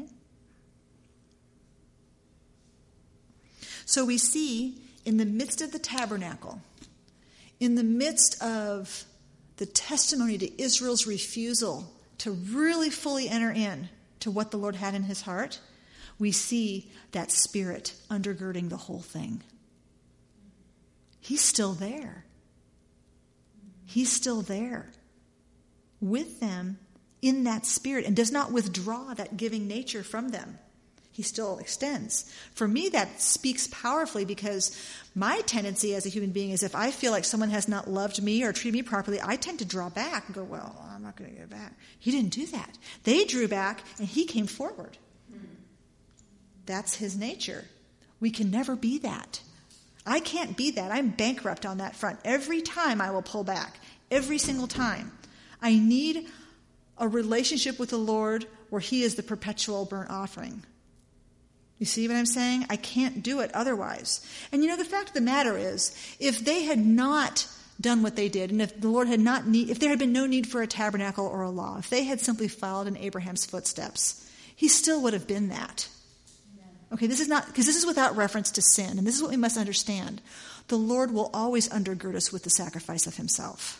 So we see in the midst of the tabernacle, in the midst of the testimony to Israel's refusal to really fully enter in to what the Lord had in his heart, we see that Spirit undergirding the whole thing. He's still there. He's still there with them in that Spirit and does not withdraw that giving nature from them. He still extends. For me, that speaks powerfully because my tendency as a human being is if I feel like someone has not loved me or treated me properly, I tend to draw back and go, well, I'm not going to get back. He didn't do that. They drew back and he came forward. That's his nature. We can never be that. I can't be that. I'm bankrupt on that front. Every time I will pull back. Every single time. I need a relationship with the Lord where he is the perpetual burnt offering. You see what I'm saying? I can't do it otherwise. And the fact of the matter is, if they had not done what they did, and if the Lord had not if there had been no need for a tabernacle or a law, if they had simply followed in Abraham's footsteps, he still would have been that. Okay, this is without reference to sin, and this is what we must understand. The Lord will always undergird us with the sacrifice of himself.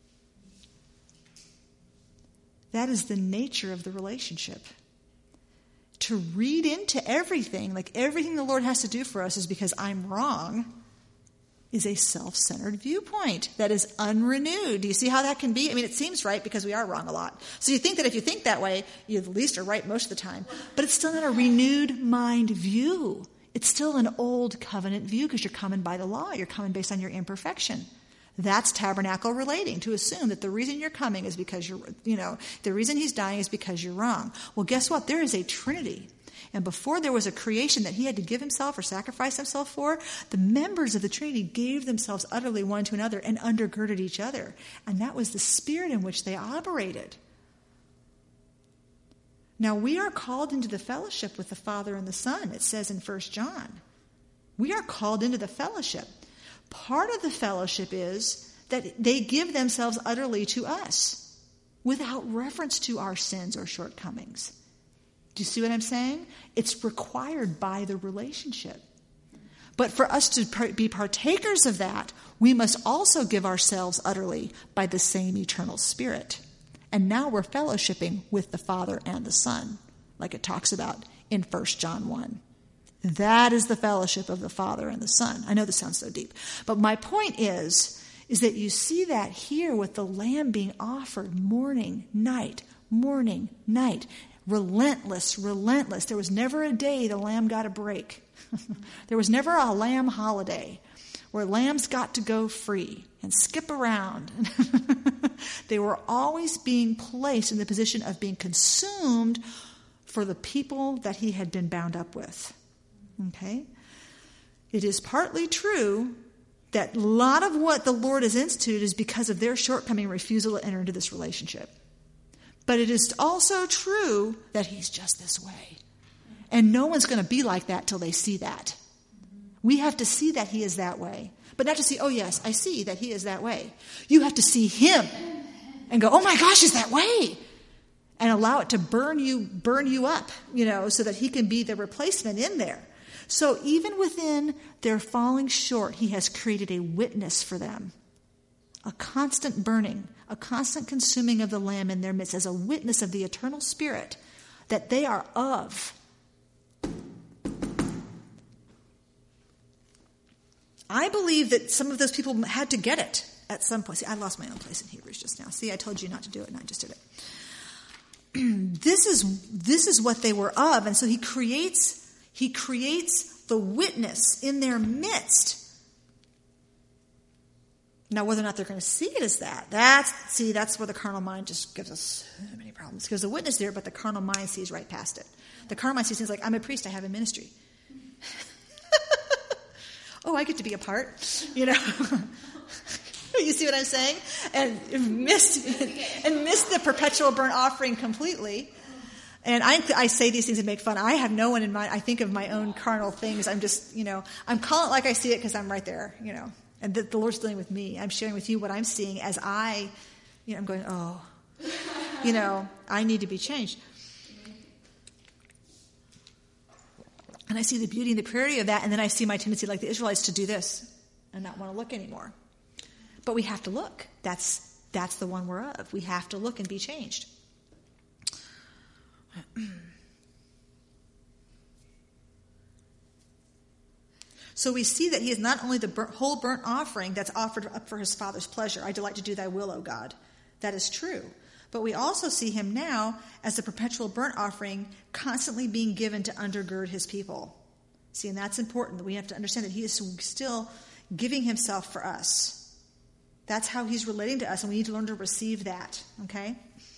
That is the nature of the relationship. To read into everything, like everything the Lord has to do for us is because I'm wrong, is a self-centered viewpoint that is unrenewed. Do you see how that can be? I mean, it seems right because we are wrong a lot. So you think that if you think that way, you at least are right most of the time. But it's still not a renewed mind view. It's still an old covenant view because you're coming by the law. You're coming based on your imperfection. That's tabernacle relating, to assume that the reason you're coming is because the reason he's dying is because you're wrong. Well, guess what? There is a Trinity. And before there was a creation that he had to give himself or sacrifice himself for, the members of the Trinity gave themselves utterly one to another and undergirded each other. And that was the spirit in which they operated. Now, we are called into the fellowship with the Father and the Son, it says in 1 John. We are called into the fellowship. Part of the fellowship is that they give themselves utterly to us without reference to our sins or shortcomings. Do you see what I'm saying? It's required by the relationship. But for us to be partakers of that, we must also give ourselves utterly by the same eternal Spirit. And now we're fellowshipping with the Father and the Son, like it talks about in 1 John 1. That is the fellowship of the Father and the Son. I know this sounds so deep. But my point is that you see that here with the Lamb being offered morning, night, relentless. There was never a day the Lamb got a break. There was never a lamb holiday where lambs got to go free and skip around. They were always being placed in the position of being consumed for the people that he had been bound up with. Okay? It is partly true that a lot of what the Lord has instituted is because of their shortcoming and refusal to enter into this relationship. But it is also true that he's just this way. And no one's going to be like that till they see that. We have to see that he is that way. But not to see, oh yes, I see that he is that way. You have to see him and go, oh my gosh, he's that way. And allow it to burn you up, so that he can be the replacement in there. So even within their falling short, he has created a witness for them. A constant burning, a constant consuming of the Lamb in their midst as a witness of the eternal Spirit that they are of. I believe that some of those people had to get it at some point. See, I lost my own place in Hebrews just now. See, I told you not to do it, and I just did it. This is what they were of, and so he creates the witness in their midst. Now, whether or not they're going to see it as that's where the carnal mind just gives us so many problems. Because the witness there, but the carnal mind sees right past it. The carnal mind sees things like, I'm a priest, I have a ministry. Oh, I get to be a part, You see what I'm saying? And missed the perpetual burnt offering completely. And I say these things and make fun. I have no one in mind. I think of my own carnal things. I'm just, I'm calling it like I see it because I'm right there, And the Lord's dealing with me. I'm sharing with you what I'm seeing as I'm going, I need to be changed. And I see the beauty and the purity of that, and then I see my tendency, like the Israelites, to do this and not want to look anymore. But we have to look. That's the one we're of. We have to look and be changed. So we see that he is not only the whole burnt offering that's offered up for his Father's pleasure. I delight to do thy will, O God. That is true. But we also see him now as the perpetual burnt offering constantly being given to undergird his people. See, and that's important. We have to understand that he is still giving himself for us. That's how he's relating to us, and we need to learn to receive that, okay?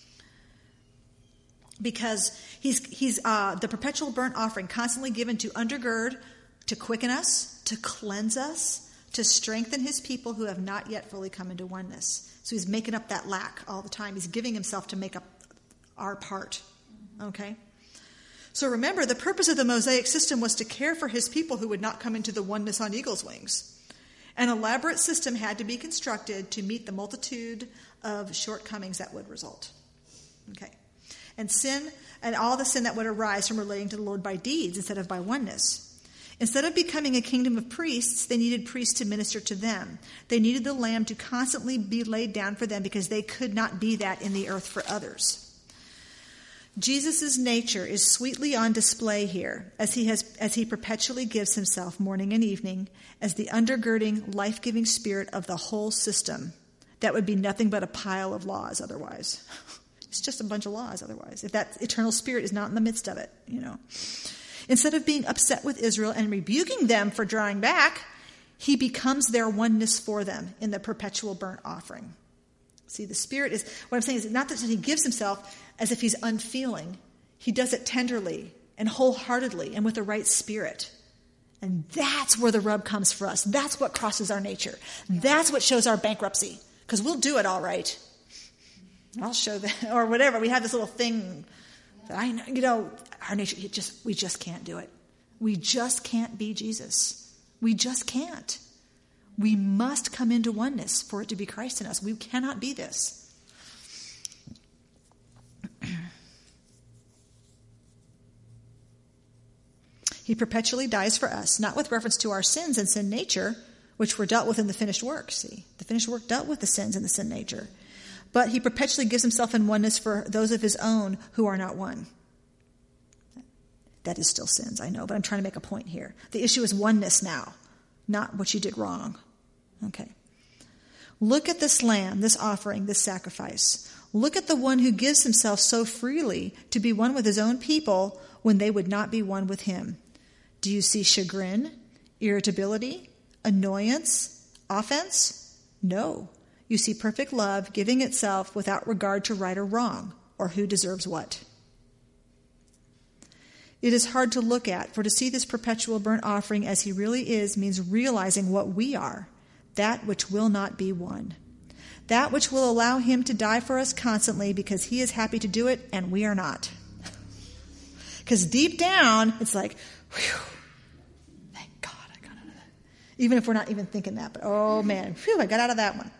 Because he's the perpetual burnt offering constantly given to undergird, to quicken us, to cleanse us, to strengthen his people who have not yet fully come into oneness. So he's making up that lack all the time. He's giving himself to make up our part. Okay? So remember, the purpose of the Mosaic system was to care for his people who would not come into the oneness on eagle's wings. An elaborate system had to be constructed to meet the multitude of shortcomings that would result. Okay? And sin, and all the sin that would arise from relating to the Lord by deeds instead of by oneness. Instead of becoming a kingdom of priests, they needed priests to minister to them. They needed the Lamb to constantly be laid down for them because they could not be that in the earth for others. Jesus' nature is sweetly on display here as he perpetually gives himself morning and evening as the undergirding, life-giving spirit of the whole system. That would be nothing but a pile of laws otherwise. It's just a bunch of laws otherwise. If that eternal spirit is not in the midst of it, Instead of being upset with Israel and rebuking them for drawing back, he becomes their oneness for them in the perpetual burnt offering. See, the Spirit is, what I'm saying is not that he gives himself as if he's unfeeling. He does it tenderly and wholeheartedly and with the right spirit. And that's where the rub comes for us. That's what crosses our nature. That's what shows our bankruptcy. Because we'll do it all right. I'll show that, or whatever. We have this little thing that I know, our nature, we just can't do it. We just can't be Jesus. We just can't. We must come into oneness for it to be Christ in us. We cannot be this. He perpetually dies for us, not with reference to our sins and sin nature, which were dealt with in the finished work. See, the finished work dealt with the sins and the sin nature. But he perpetually gives himself in oneness for those of his own who are not one. That is still sins, I know, but I'm trying to make a point here. The issue is oneness now, not what you did wrong. Okay. Look at this lamb, this offering, this sacrifice. Look at the one who gives himself so freely to be one with his own people when they would not be one with him. Do you see chagrin, irritability, annoyance, offense? No. You see perfect love giving itself without regard to right or wrong, or who deserves what. It is hard to look at, for to see this perpetual burnt offering as he really is means realizing what we are, that which will not be one. That which will allow him to die for us constantly because he is happy to do it and we are not. Because deep down, it's like, whew, thank God I got out of that. Even if we're not even thinking that, but oh man, phew, I got out of that one.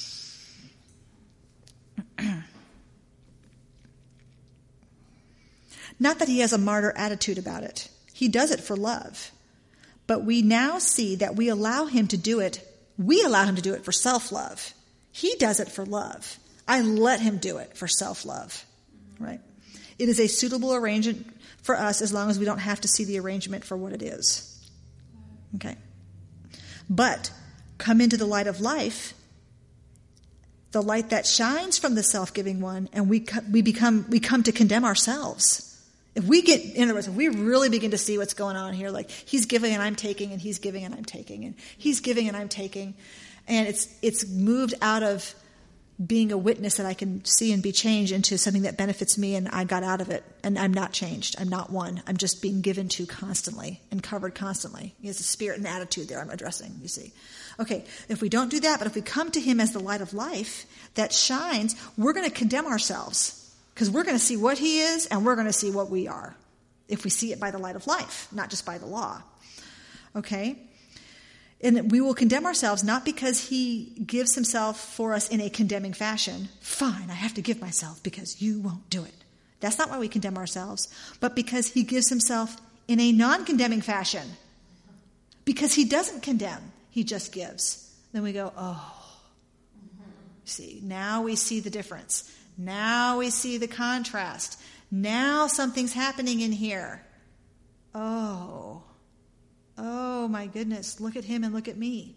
Not that he has a martyr attitude about it. He does it for love. But we now see that we allow him to do it. We allow him to do it for self-love. He does it for love. I let him do it for self-love. Right? It is a suitable arrangement for us as long as we don't have to see the arrangement for what it is. Okay? But come into the light of life, the light that shines from the self-giving one, and we come to condemn ourselves. If we get, in other words, if we really begin to see what's going on here, like he's giving and I'm taking, and he's giving and I'm taking, and he's giving and I'm taking, and it's moved out of being a witness that I can see and be changed into something that benefits me, and I got out of it, and I'm not changed. I'm not one. I'm just being given to constantly and covered constantly. There's a spirit and attitude there I'm addressing, you see. Okay, if we don't do that, but if we come to him as the light of life that shines, we're going to condemn ourselves. Because we're going to see what he is, and we're going to see what we are, if we see it by the light of life, not just by the law. Okay? And we will condemn ourselves not because he gives himself for us in a condemning fashion. Fine, I have to give myself because you won't do it. That's not why we condemn ourselves, but because he gives himself in a non-condemning fashion. Because he doesn't condemn, he just gives. Then we go, oh. See, now we see the difference. Now we see the contrast. Now something's happening in here. Oh my goodness, look at him and look at me.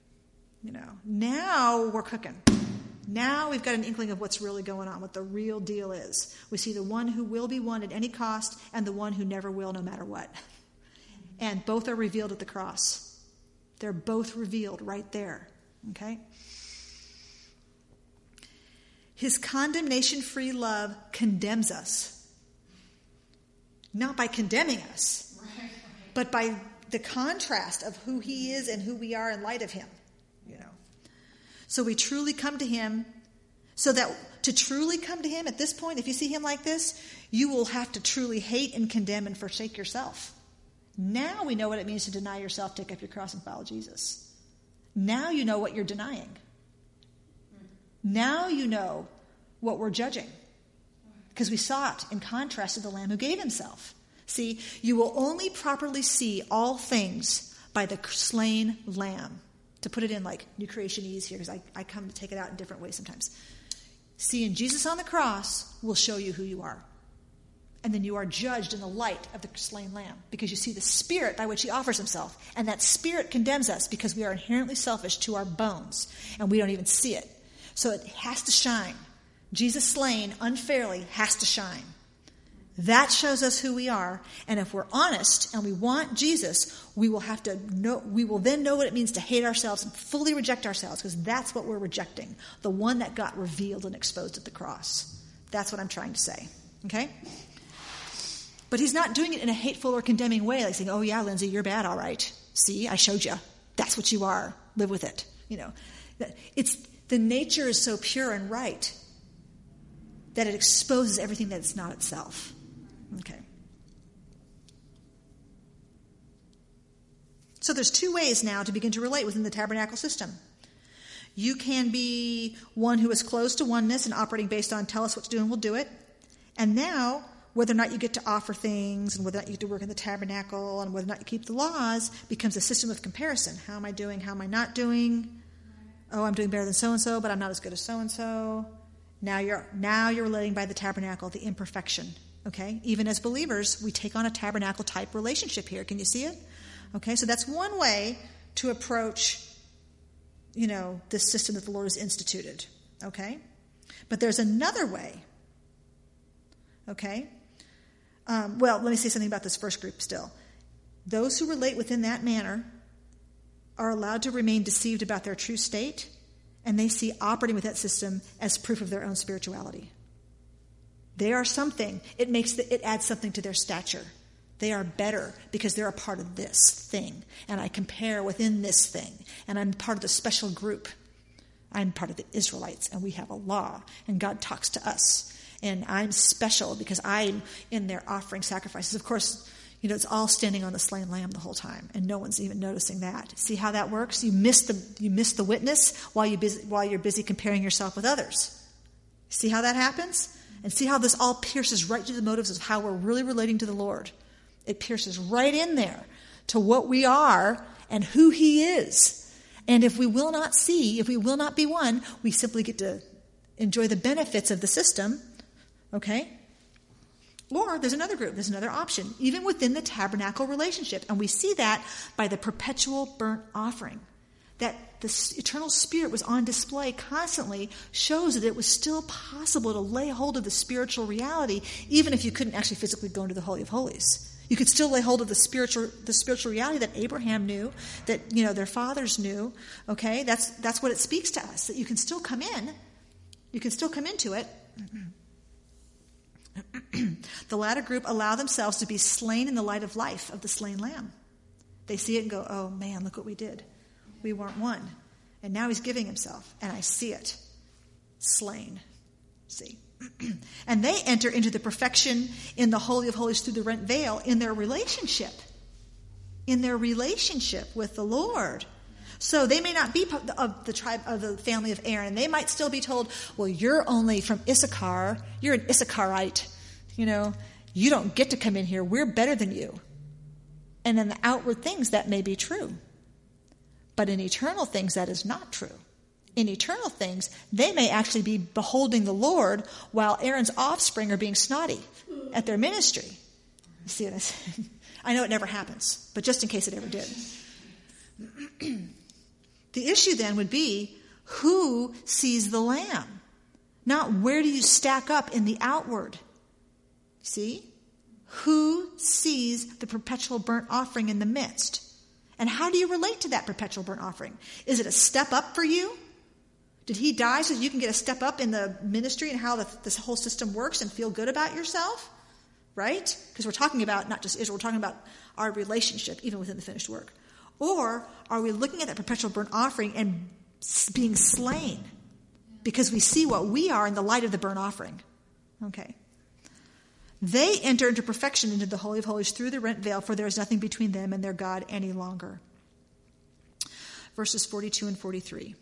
Now we're cooking. Now we've got an inkling of what's really going on, what the real deal is. We see the one who will be won at any cost and the one who never will no matter what. And both are revealed at the cross. They're both revealed right there. Okay? His condemnation-free love condemns us. Not by condemning us, but by the contrast of who he is and who we are in light of him. So we truly come to him, so that to truly come to him at this point, if you see him like this, you will have to truly hate and condemn and forsake yourself. Now we know what it means to deny yourself, take up your cross, and follow Jesus. Now you know what you're denying. Now you know what we're judging, because we saw it in contrast to the Lamb who gave himself. See, you will only properly see all things by the slain Lamb. To put it in like New Creationese here, because I come to take it out in different ways sometimes. Seeing Jesus on the cross will show you who you are. And then you are judged in the light of the slain Lamb, because you see the spirit by which he offers himself. And that spirit condemns us because we are inherently selfish to our bones, and we don't even see it. So it has to shine. Jesus slain unfairly has to shine. That shows us who we are, and if we're honest and we want Jesus, we will have to know. We will then know what it means to hate ourselves and fully reject ourselves, because that's what we're rejecting, the one that got revealed and exposed at the cross. That's what I'm trying to say. Okay? But he's not doing it in a hateful or condemning way, like saying, "Oh yeah, Lindsay, you're bad. All right, see, I showed you. That's what you are. Live with it." It's the nature is so pure and right that it exposes everything that it's not itself. Okay. So there's two ways now to begin to relate within the tabernacle system. You can be one who is close to oneness and operating based on tell us what to do and we'll do it. And now whether or not you get to offer things and whether or not you get to work in the tabernacle and whether or not you keep the laws becomes a system of comparison. How am I doing? How am I not doing? Oh, I'm doing better than so-and-so, but I'm not as good as so-and-so. Now you're relating by the tabernacle, the imperfection. Okay? Even as believers, we take on a tabernacle-type relationship here. Can you see it? Okay, so that's one way to approach, this system that the Lord has instituted. Okay? But there's another way. Okay? Let me say something about this first group still. Those who relate within that manner are allowed to remain deceived about their true state, and they see operating with that system as proof of their own spirituality. They are something. It adds something to their stature. They are better because they're a part of this thing, and I compare within this thing, and I'm part of the special group. I'm part of the Israelites, and we have a law, and God talks to us. And I'm special because I'm in there offering sacrifices. Of course, it's all standing on the slain lamb the whole time, and no one's even noticing that. See how that works? You miss the witness while you're busy comparing yourself with others. See how that happens? And see how this all pierces right to the motives of how we're really relating to the Lord. It pierces right in there to what we are and who He is. And if we will not be one, we simply get to enjoy the benefits of the system. Okay? Or there's another group, there's another option, even within the tabernacle relationship. And we see that by the perpetual burnt offering. That the eternal Spirit was on display constantly shows that it was still possible to lay hold of the spiritual reality, even if you couldn't actually physically go into the Holy of Holies. You could still lay hold of the spiritual reality that Abraham knew, that their fathers knew. Okay? That's what it speaks to us, that you can still come in. You can still come into it. The latter group allow themselves to be slain in the light of life of the slain lamb. They see it and go, oh man, look what we did. We weren't one. And now He's giving Himself. And I see it. Slain. See? And they enter into the perfection in the Holy of Holies through the rent veil in their relationship. In their relationship with the Lord. So they may not be of the tribe of the family of Aaron. They might still be told, well, you're only from Issachar. You're an Issacharite. You don't get to come in here. We're better than you. And in the outward things, that may be true. But in eternal things, that is not true. In eternal things, they may actually be beholding the Lord while Aaron's offspring are being snotty at their ministry. You see what I said? I know it never happens, but just in case it ever did. The issue then would be, who sees the Lamb? Not where do you stack up in the outward? See? Who sees the perpetual burnt offering in the midst? And how do you relate to that perpetual burnt offering? Is it a step up for you? Did He die so that you can get a step up in the ministry and how this whole system works and feel good about yourself? Right? Because we're talking about not just Israel, we're talking about our relationship, even within the finished work. Or are we looking at that perpetual burnt offering and being slain because we see what we are in the light of the burnt offering? Okay. They enter into perfection into the Holy of Holies through the rent veil, for there is nothing between them and their God any longer. Verses 42 and 43.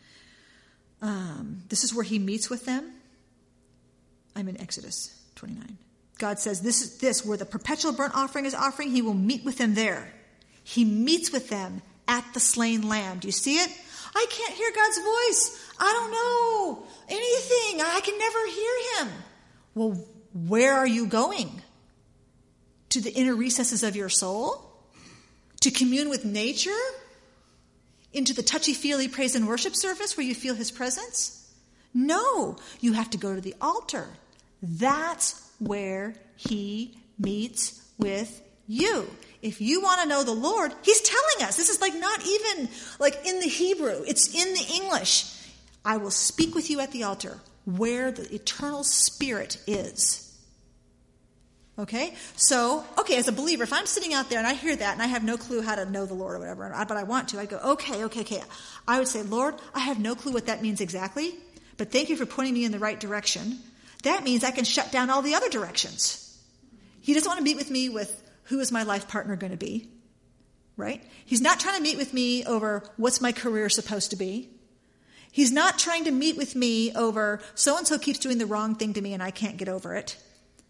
This is where He meets with them. I'm in Exodus 29. God says, this where the perpetual burnt offering is offering, He will meet with them there. He meets with them at the slain lamb. Do you see it? I can't hear God's voice. I don't know anything. I can never hear Him. Well, where are you going? To the inner recesses of your soul? To commune with nature? Into the touchy-feely praise and worship service where you feel His presence? No, you have to go to the altar. That's where He meets with you. If you want to know the Lord, He's telling us. This is not even in the Hebrew. It's in the English. I will speak with you at the altar where the eternal Spirit is. Okay? So, as a believer, if I'm sitting out there and I hear that and I have no clue how to know the Lord or whatever, but I want to, I go, okay. I would say, Lord, I have no clue what that means exactly, but thank you for pointing me in the right direction. That means I can shut down all the other directions. He doesn't want to meet with me with who is my life partner going to be, right? He's not trying to meet with me over what's my career supposed to be. He's not trying to meet with me over so-and-so keeps doing the wrong thing to me and I can't get over it.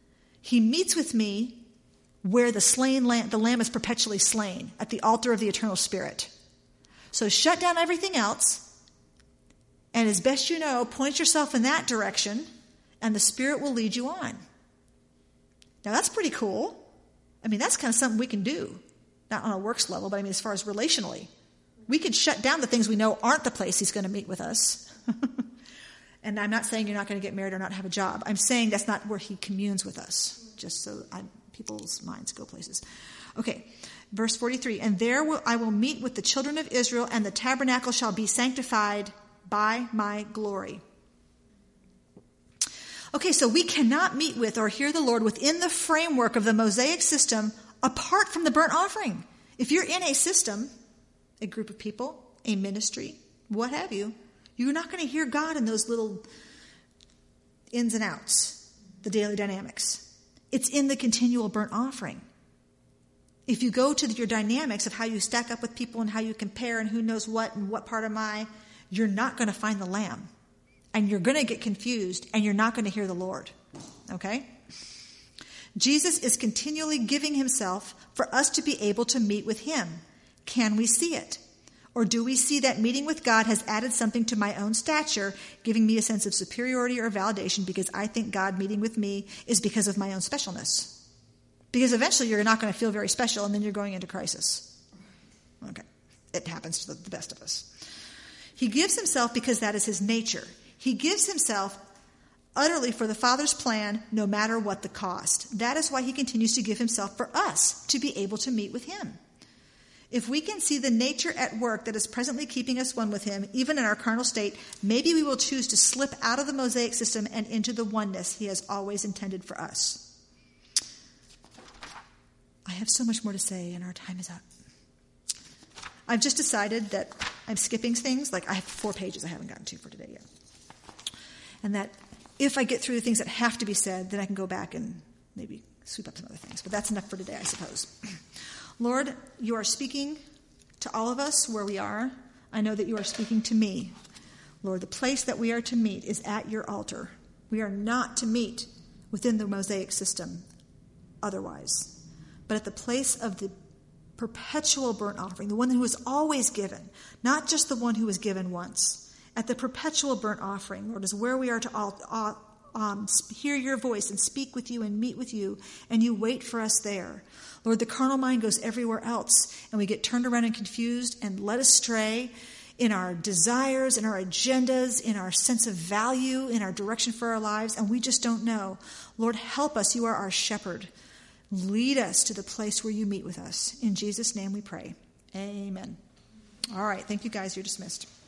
He meets with me where the lamb is perpetually slain, at the altar of the eternal Spirit. So shut down everything else, and as best you know, point yourself in that direction, and the Spirit will lead you on. Now that's pretty cool. I mean, that's kind of something we can do. Not on a works level, but I mean as far as relationally. We could shut down the things we know aren't the place he's going to meet with us. And I'm not saying you're not going to get married or not have a job. I'm saying that's not where he communes with us, just so people's minds go places. Okay, verse 43. And there I will meet with the children of Israel, and the tabernacle shall be sanctified by my glory. Okay, so we cannot meet with or hear the Lord within the framework of the Mosaic system apart from the burnt offering. If you're in a system, a group of people, a ministry, what have you, you're not going to hear God in those little ins and outs, the daily dynamics. It's in the continual burnt offering. If you go to your dynamics of how you stack up with people and how you compare and who knows what and what part am I, you're not going to find the lamb. And you're going to get confused and you're not going to hear the Lord. Okay? Jesus is continually giving himself for us to be able to meet with him. Can we see it? Or do we see that meeting with God has added something to my own stature, giving me a sense of superiority or validation because I think God meeting with me is because of my own specialness? Because eventually you're not going to feel very special and then you're going into crisis. Okay. It happens to the best of us. He gives himself because that is his nature. He gives himself utterly for the Father's plan, no matter what the cost. That is why he continues to give himself for us to be able to meet with him. If we can see the nature at work that is presently keeping us one with him, even in our carnal state, maybe we will choose to slip out of the Mosaic system and into the oneness he has always intended for us. I have so much more to say, and our time is up. I've just decided that I'm skipping things. Like I have 4 pages I haven't gotten to for today yet. And that if I get through the things that have to be said, then I can go back and maybe sweep up some other things. But that's enough for today, I suppose. Lord, you are speaking to all of us where we are. I know that you are speaking to me. Lord, the place that we are to meet is at your altar. We are not to meet within the Mosaic system otherwise, but at the place of the perpetual burnt offering, the one who is always given, not just the one who was given once. At the perpetual burnt offering, Lord, is where we are to hear your voice and speak with you and meet with you, and you wait for us there. Lord, the carnal mind goes everywhere else, and we get turned around and confused and led astray in our desires, in our agendas, in our sense of value, in our direction for our lives, and we just don't know. Lord, help us. You are our shepherd. Lead us to the place where you meet with us. In Jesus' name we pray. Amen. All right. Thank you, guys. You're dismissed.